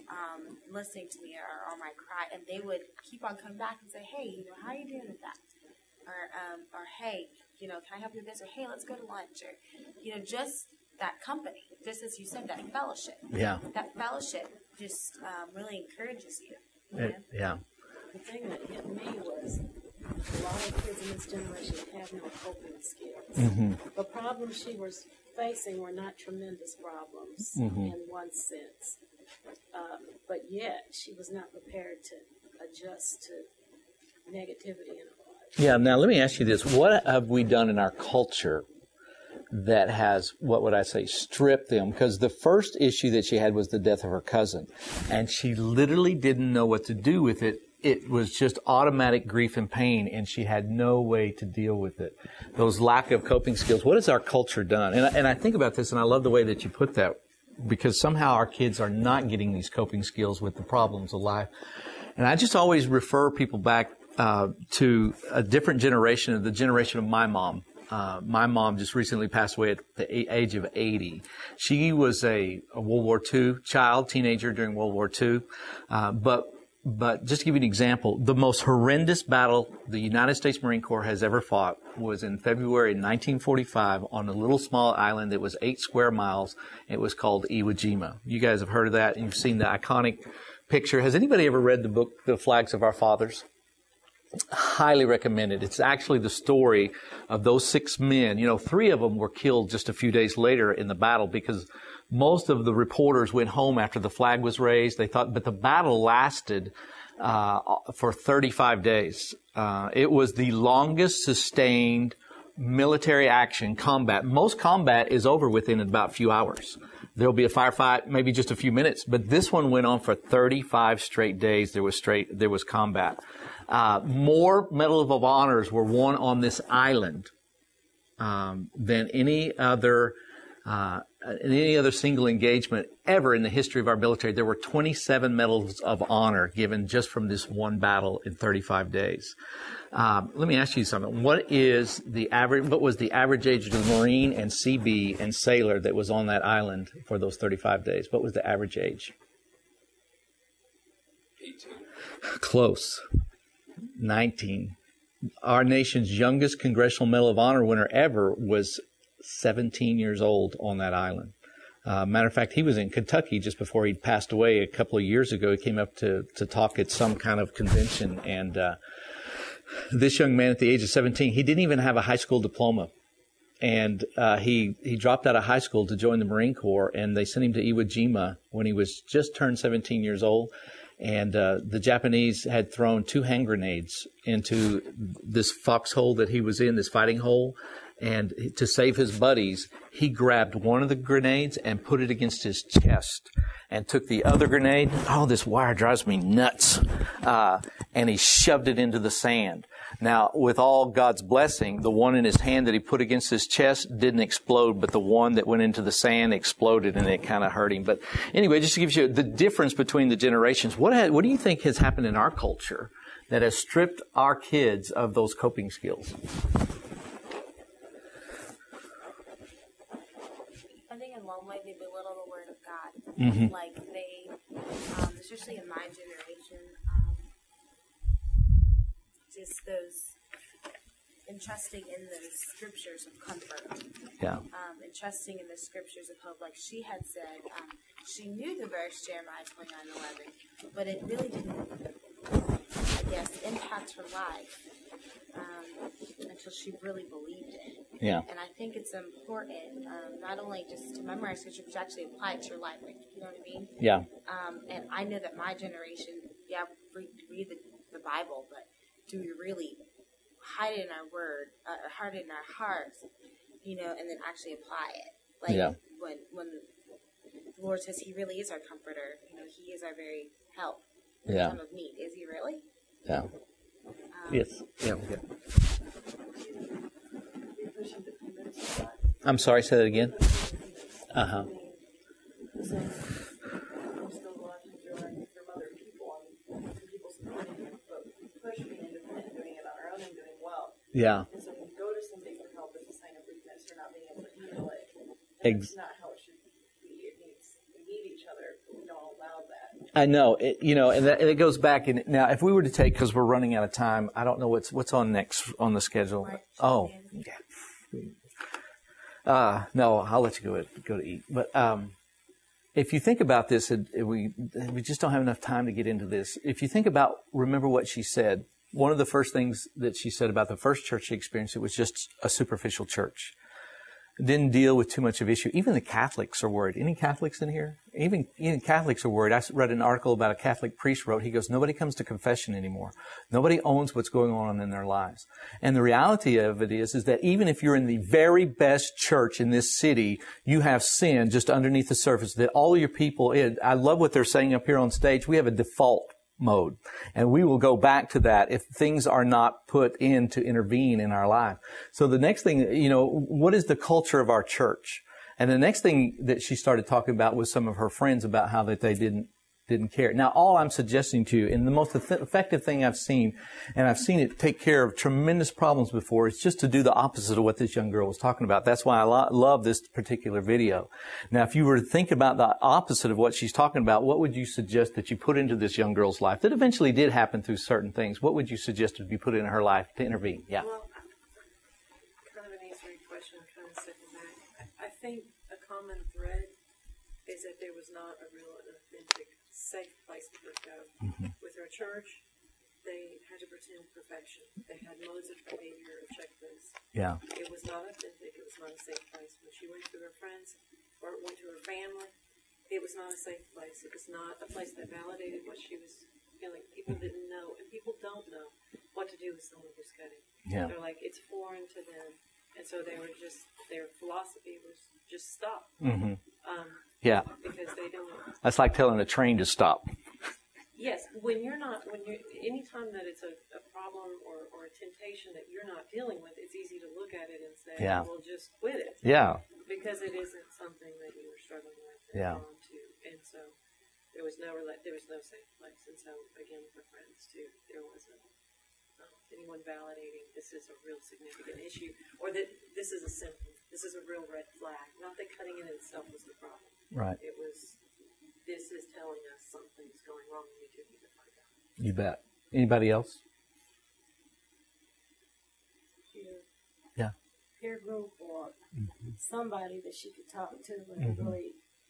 um, listening to me or, or my cry, and they would keep on coming back and say, hey, you know, how are you doing with that? Or, um, or hey, you know, can I help you with this? Or hey, let's go to lunch. Or, you know, just that company, just as you said, that fellowship.
Yeah.
That fellowship just um, really encourages you. you
It,
know?
yeah.
The thing that hit me was a lot of kids in this generation have no coping skills.
Mm-hmm.
The problems she was facing were not tremendous problems
Mm-hmm.
in one sense. Um, but yet, she was not prepared to adjust to negativity in her life.
Yeah, now let me ask you this. What have we done in our culture that has, what would I say, stripped them? Because the first issue that she had was the death of her cousin, and she literally didn't know what to do with it. It was just automatic grief and pain, and she had no way to deal with it. Those lack of coping skills. What has our culture done? And, I- and I think about this, and I love the way that you put that, because somehow our kids are not getting these coping skills with the problems of life. And I just always refer people back uh, to a different generation, the generation of my mom. Uh, my mom just recently passed away at the age of eighty. She was a, a World War Two child, teenager during World War Two. Uh, but But just to give you an example, the most horrendous battle the United States Marine Corps has ever fought was in February nineteen forty-five on a little small island that was eight square miles. It was called Iwo Jima. You guys have heard of that, and you've seen the iconic picture. Has anybody ever read the book, The Flags of Our Fathers? Highly recommended. It's actually the story of those six men. You know, three of them were killed just a few days later in the battle because most of the reporters went home after the flag was raised. They thought, but the battle lasted uh, for thirty-five days. Uh, it was the longest sustained military action, combat. Most combat is over within about a few hours. There'll be a firefight, maybe just a few minutes, but this one went on for thirty-five straight days. There was straight, there was combat. Uh, more Medals of Honors were won on this island um, than any other uh, any other single engagement ever in the history of our military. There were twenty-seven Medals of Honor given just from this one battle in thirty-five days. Um, let me ask you something. What is the average? What was the average age of the Marine and C B and sailor that was on that island for those thirty-five days? What was the average age?
eighteen.
Close. nineteen. Our nation's youngest Congressional Medal of Honor winner ever was seventeen years old on that island. Uh, matter of fact, he was in Kentucky just before he passed away a couple of years ago. He came up to, to talk at some kind of convention, and uh, this young man at the age of seventeen, he didn't even have a high school diploma. And uh, he, he dropped out of high school to join the Marine Corps, and they sent him to Iwo Jima when he was just turned seventeen years old. And uh, the Japanese had thrown two hand grenades into this foxhole that he was in, this fighting hole. And to save his buddies, he grabbed one of the grenades and put it against his chest and took the other grenade. Oh, this wire drives me nuts. Uh, and he shoved it into the sand. Now, with all God's blessing, the one in his hand that he put against his chest didn't explode, but the one that went into the sand exploded, and it kind of hurt him. But anyway, just to give you the difference between the generations, what ha- what do you think has happened in our culture that has stripped our kids of those coping skills?
I think in one way they belittle the Word of God.
Mm-hmm.
Like they, um, especially in my generation, um, just those entrusting in the scriptures of comfort.
Yeah.
Um, entrusting in the scriptures of hope. Like she had said, um, she knew the verse Jeremiah twenty-nine eleven, but it really didn't, I guess, impact her life um, until she really believed it.
Yeah.
And I think it's important um, not only just to memorize scripture, but to actually apply it to your life. Like, you know what I mean?
Yeah.
Um, and I know that my generation, yeah, we read the, the Bible, but do we really hide it in our word, uh, or hide it in our hearts, you know, and then actually apply it? Like
Yeah.
when when the Lord says He really is our comforter, you know, He is our very help in
Yeah.
time of need. Is He really?
Yeah.
Um,
Yes. Yeah. Yeah. I'm sorry, say that again. Uh huh.
So, most of a lot of times you're learning from other people and from people's opinions, but we push being independent, doing it on our own, and doing well.
Yeah.
And so when you go to somebody for help, it's a sign of weakness or not being able to handle it. And
Ex-
it's not how it should be. It needs, we need each other, but we don't allow that.
I know, it, you know, and, that, and it goes back. And now, if we were to take, because we're running out of time, I don't know what's what's on next on the schedule. Oh, yeah. Uh, no, I'll let you go go to eat. But um, if you think about this, it, it, we we just don't have enough time to get into this. If you think about, remember what she said. One of the first things that she said about the first church she experienced, it was just a superficial church. Didn't deal with too much of issue. Even the Catholics are worried. Any Catholics in here? Even, even Catholics are worried. I read an article about a Catholic priest wrote, he goes, nobody comes to confession anymore. Nobody owns what's going on in their lives. And the reality of it is, is that even if you're in the very best church in this city, you have sin just underneath the surface that all your people, I love what they're saying up here on stage. We have a default mode. And we will go back to that if things are not put in to intervene in our life. So the next thing, you know, what is the culture of our church? And the next thing that she started talking about was some of her friends about how that they didn't didn't care. Now, all I'm suggesting to you, and the most effective thing I've seen, and I've seen it take care of tremendous problems before, is just to do the opposite of what this young girl was talking about. That's why I lo- love this particular video. Now, if you were to think about the opposite of what she's talking about, what would you suggest that you put into this young girl's life? That eventually did happen through certain things. What would you suggest to be put in her life to intervene? Yeah.
Well, kind of an answering question. I'm trying to second back. I think a common thread is that there was not a real and authentic, safe place for her to go. Mm-hmm. With her church, they had to pretend perfection. They had modes of behavior or checklists.
Yeah.
It was not authentic. It was not a safe place. When she went to her friends or went to her family, it was not a safe place. It was not a place that validated what she was feeling. People didn't know, and people don't know what to do with someone who's cutting.
Yeah.
They're like, it's foreign to them. And so they were just, their philosophy was just stop.
Mm-hmm.
Um,
yeah.
Because they don't.
That's like telling a train to stop.
Yes, when you're not, when you're, anytime that it's a, a problem or, or a temptation that you're not dealing with, it's easy to look at it and say,
yeah.
well, just quit it.
Yeah.
Because it isn't something that you were struggling with and
yeah.
drawn to. And so there was no, there was no safe place. And so, again, for friends, too, there wasn't um, anyone validating this is a real significant issue or that this is a symptom. This is a real red flag. Not that cutting in itself was the problem.
Right.
It was, this is telling us something's going wrong and we do need to find out.
You bet. Anybody else?
Peer,
yeah.
Peer group or
mm-hmm.
somebody that she could talk to and
mm-hmm.
really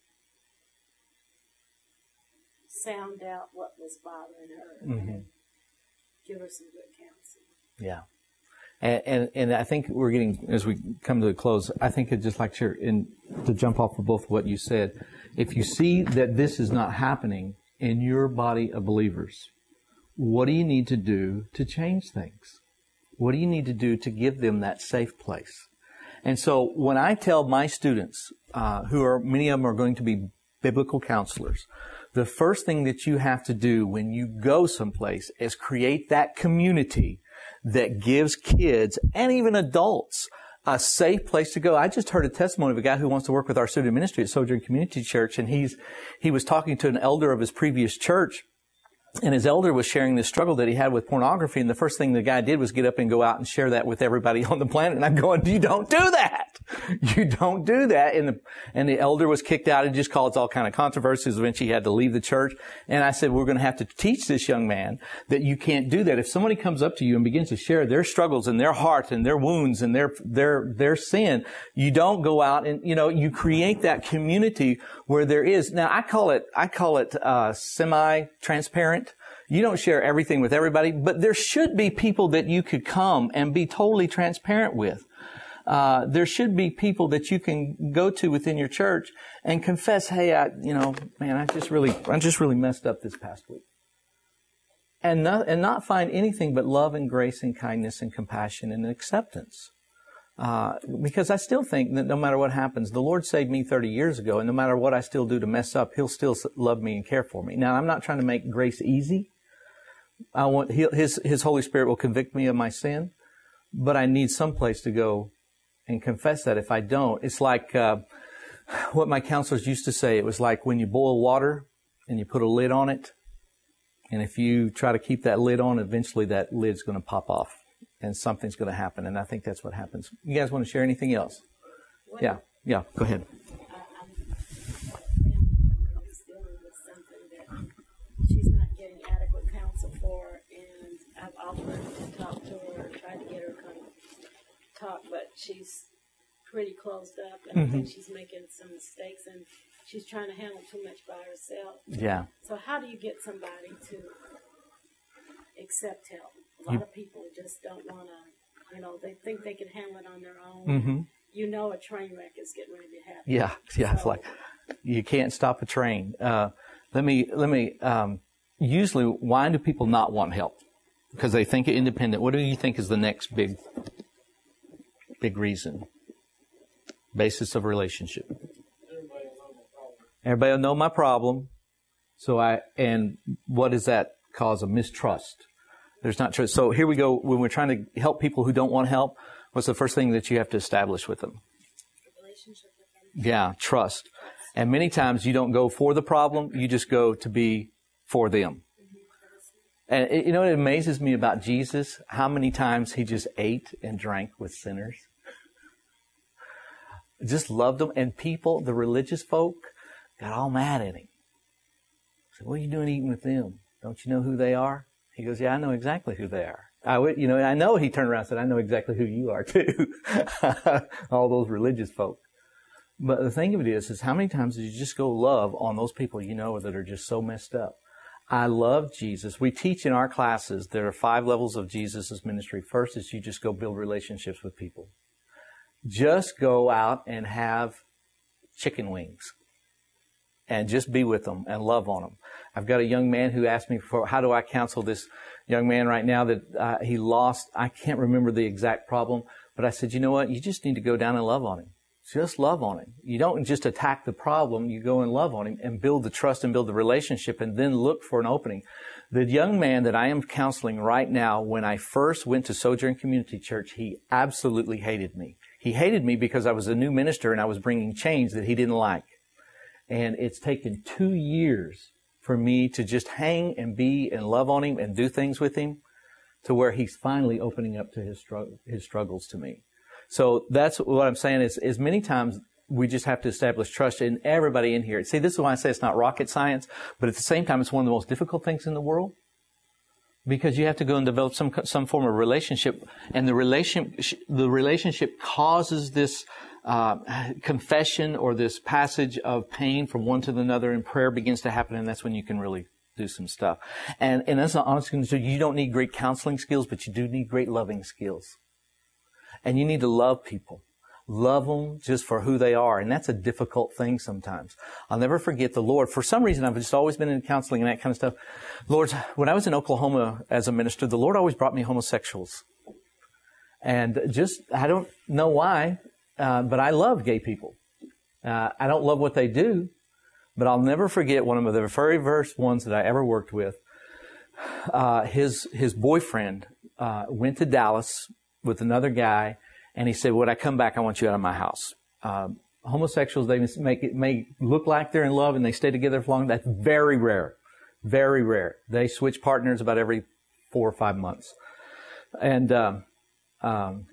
sound out what was bothering her
mm-hmm.
and give her some good counseling.
Yeah. And, and and I think we're getting, as we come to the close, I think it's just like, sure, in, to jump off of both what you said, if you see that this is not happening in your body of believers, what do you need to do to change things? What do you need to do to give them that safe place? And so when I tell my students, uh, who are, many of them are going to be biblical counselors, the first thing that you have to do when you go someplace is create that community that gives kids and even adults a safe place to go. I just heard a testimony of a guy who wants to work with our student ministry at Sojourn Community Church, and he's he was talking to an elder of his previous church, and his elder was sharing this struggle that he had with pornography, and the first thing the guy did was get up and go out and share that with everybody on the planet. And I'm going, you don't do that. You don't do that. And the, and the elder was kicked out and just caused all kind of controversies. Eventually he had to leave the church. And I said, we're going to have to teach this young man that you can't do that. If somebody comes up to you and begins to share their struggles and their heart and their wounds and their, their, their sin, you don't go out and, you know, you create that community where there is. Now I call it, I call it, uh, semi-transparent. You don't share everything with everybody, but there should be people that you could come and be totally transparent with. Uh, there should be people that you can go to within your church and confess, hey, I, you know, man, I just really, I just really messed up this past week. And not, and not find anything but love and grace and kindness and compassion and acceptance. Uh, because I still think that no matter what happens, the Lord saved me thirty years ago, and no matter what I still do to mess up, He'll still love me and care for me. Now, I'm not trying to make grace easy. I want, His, His Holy Spirit will convict me of my sin, but I need some place to go and confess that. If I don't, it's like, uh, what my counselors used to say. It was like when you boil water and you put a lid on it, and if you try to keep that lid on, eventually that lid's going to pop off and something's going to happen. And I think that's what happens. You guys want to share anything else?
What
Yeah. Yeah. Go ahead.
I, I'm, I'm dealing with something that she's pretty closed up, and
Mm-hmm.
I think she's making some mistakes, and she's trying to handle too much by herself.
Yeah.
So how do you get somebody to accept help? A lot
You-
of people just don't want to, you know, they think they can handle it on their own.
Mm-hmm.
You know a train wreck is getting ready to happen.
Yeah, yeah. It's
So-
like you can't stop a train. Uh, let me, let me. Um, usually, why do people not want help? Because they think independent. What do you think is the next big, big reason? Basis of relationship.
Everybody will know my problem.
Everybody will know my problem. So I, and what does that cause? A mistrust. There's not trust. So here we go. When we're trying to help people who don't want help, what's the first thing that you have to establish with them?
Relationship with them.
Yeah, trust. And many times you don't go for the problem, you just go to be for them. And it, you know, it amazes me about Jesus, how many times he just ate and drank with sinners. Just loved them. And people, the religious folk, got all mad at him. Said, what are you doing eating with them? Don't you know who they are? He goes, yeah, I know exactly who they are. I would, you know, I know he turned around and said, I know exactly who you are too. All those religious folk. But the thing of it is, is how many times did you just go love on those people you know that are just so messed up? I love Jesus. We teach in our classes, there are five levels of Jesus' ministry. First is you just go build relationships with people. Just go out and have chicken wings and just be with them and love on them. I've got a young man who asked me for, how do I counsel this young man right now that uh, he lost, I can't remember the exact problem, but I said, you know what? You just need to go down and love on him. Just love on him. You don't just attack the problem. You go and love on him and build the trust and build the relationship and then look for an opening. The young man that I am counseling right now, when I first went to Sojourn Community Church, he absolutely hated me. He hated me because I was a new minister and I was bringing change that he didn't like. And it's taken two years for me to just hang and be and love on him and do things with him to where he's finally opening up to his strugg- his struggles to me. So that's what I'm saying is, is many times we just have to establish trust in everybody in here. See, this is why I say it's not rocket science, but at the same time, it's one of the most difficult things in the world because you have to go and develop some, some form of relationship, and the relation, the relationship causes this, uh, confession or this passage of pain from one to the other, and prayer begins to happen, and that's when you can really do some stuff. And, and that's not honestly, so you don't need great counseling skills, but you do need great loving skills. And you need to love people. Love them just for who they are. And that's a difficult thing sometimes. I'll never forget the Lord. For some reason, I've just always been in counseling and that kind of stuff. Lord, when I was in Oklahoma as a minister, the Lord always brought me homosexuals. And just, I don't know why, uh, but I love gay people. Uh, I don't love what they do, but I'll never forget one of the very first ones that I ever worked with. Uh, his, his boyfriend, uh, went to Dallas with another guy, and he said, when I come back, I want you out of my house. Um, homosexuals, they make it may look like they're in love and they stay together for long. That's very rare. Very rare. They switch partners about every four or five months. And um, um,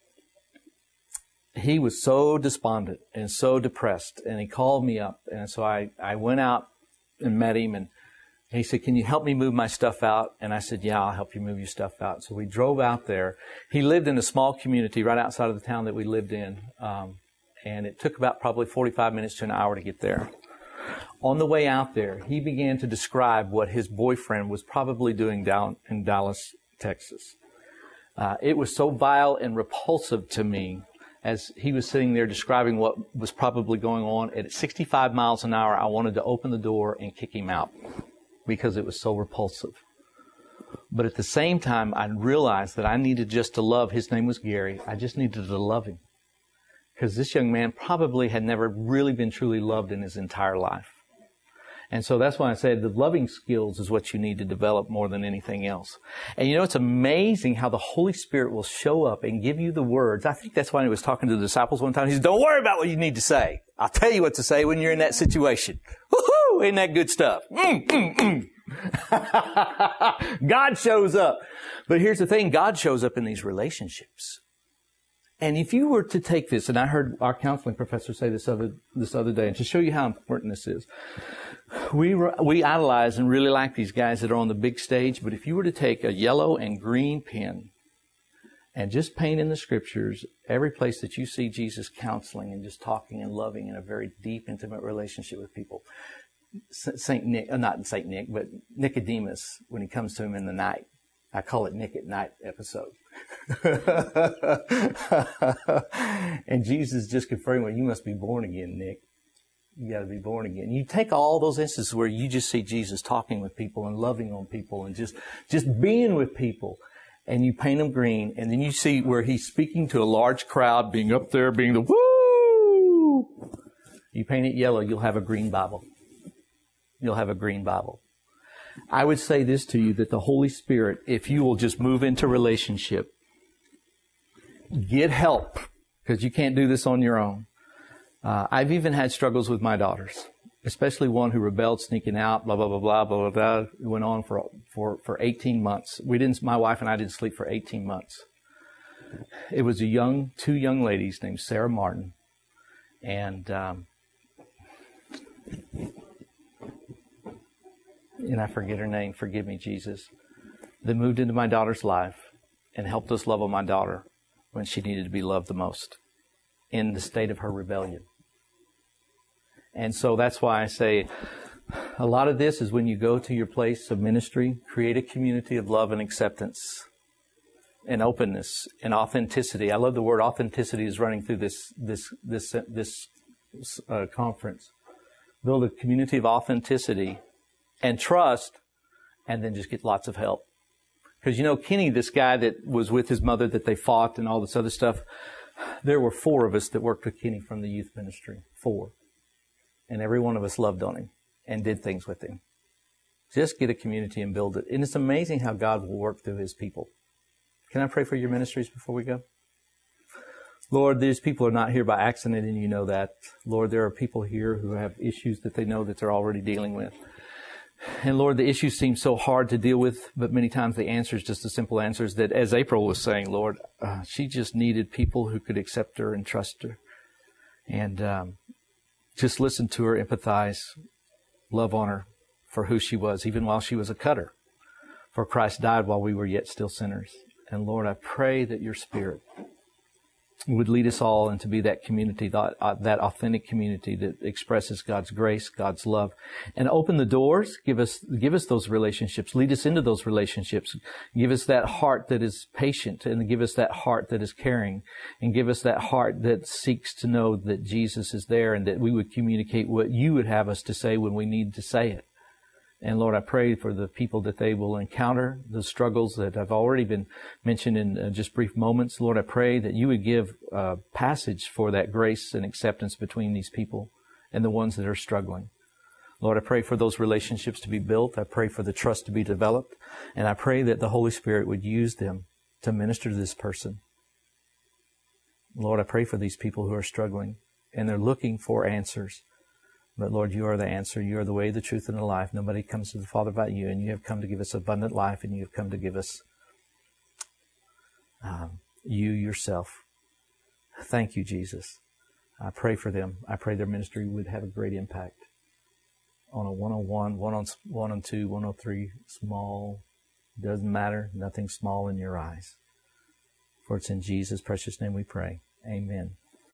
he was so despondent and so depressed, and he called me up. And so I, I went out and met him, and he said, can you help me move my stuff out? And I said, yeah, I'll help you move your stuff out. So we drove out there. He lived in a small community right outside of the town that we lived in. Um, and it took about probably forty-five minutes to an hour to get there. On the way out there, he began to describe what his boyfriend was probably doing down in Dallas, Texas. Uh, it was so vile and repulsive to me as he was sitting there describing what was probably going on. At sixty-five miles an hour, I wanted to open the door and kick him out, because it was so repulsive. But at the same time, I realized that I needed just to love. His name was Gary. I just needed to love him. Because this young man probably had never really been truly loved in his entire life. And so that's why I said the loving skills is what you need to develop more than anything else. And you know, it's amazing how the Holy Spirit will show up and give you the words. I think that's why he was talking to the disciples one time. He said, don't worry about what you need to say. I'll tell you what to say when you're in that situation. Woohoo! Isn't that good stuff? Mm, mm, mm. God shows up. But here's the thing. God shows up in these relationships. And if you were to take this, and I heard our counseling professor say this other, this other day, and to show you how important this is, we, we idolize and really like these guys that are on the big stage, but if you were to take a yellow and green pen And just paint in the scriptures every place that you see Jesus counseling and just talking and loving in a very deep, intimate relationship with people. Saint Nick, uh, not Saint Nick, but Nicodemus, when he comes to him in the night. I call it Nick at Night episode. And Jesus just confirmed, well, you must be born again, Nick. You got to be born again. You take all those instances where you just see Jesus talking with people and loving on people and just, just being with people. And you paint them green, and then you see where he's speaking to a large crowd, being up there, being the woo! You paint it yellow, you'll have a green Bible. You'll have a green Bible. I would say this to you, that the Holy Spirit, if you will just move into relationship, get help, because you can't do this on your own. Uh, I've even had struggles with my daughters, especially one who rebelled, sneaking out, blah, blah, blah, blah, blah, blah, blah. It went on for, for, for eighteen months. We didn't, my wife and I didn't sleep for eighteen months. It was a young, two young ladies named Sarah Martin. And, um, and I forget her name. Forgive me, Jesus. They moved into my daughter's life and helped us love on my daughter when she needed to be loved the most in the state of her rebellion. And so that's why I say a lot of this is when you go to your place of ministry, create a community of love and acceptance and openness and authenticity. I love the word authenticity is running through this this this this uh, conference. Build a community of authenticity and trust, and then just get lots of help. Because, you know, Kenny, this guy that was with his mother that they fought and all this other stuff, there were four of us that worked with Kenny from the youth ministry. Four. And every one of us loved on him and did things with him. Just get a community and build it. And it's amazing how God will work through his people. Can I pray for your ministries before we go? Lord, these people are not here by accident, and you know that. Lord, there are people here who have issues that they know that they're already dealing with. And Lord, the issues seem so hard to deal with, but many times the answer is just a simple answer is that, as April was saying, Lord, uh, she just needed people who could accept her and trust her. And um, just listen to her, empathize, love on her for who she was, even while she was a cutter. For Christ died while we were yet still sinners. And Lord, I pray that your Spirit would lead us all into be that community, that, uh, that authentic community that expresses God's grace, God's love, and open the doors. Give us, give us those relationships. Lead us into those relationships. Give us that heart that is patient, and give us that heart that is caring, and give us that heart that seeks to know that Jesus is there, and that we would communicate what you would have us to say when we need to say it. And Lord, I pray for the people that they will encounter the struggles that have already been mentioned in uh, just brief moments. Lord, I pray that you would give uh, passage for that grace and acceptance between these people and the ones that are struggling. Lord, I pray for those relationships to be built. I pray for the trust to be developed. And I pray that the Holy Spirit would use them to minister to this person. Lord, I pray for these people who are struggling and they're looking for answers. But Lord, you are the answer. You are the way, the truth, and the life. Nobody comes to the Father but you, and you have come to give us abundant life, and you have come to give us um, you yourself. Thank you, Jesus. I pray for them. I pray their ministry would have a great impact on a one-on-one, one-on one-on-two, one-on-three, small. Doesn't matter. Nothing small in your eyes. For it's in Jesus' precious name we pray. Amen.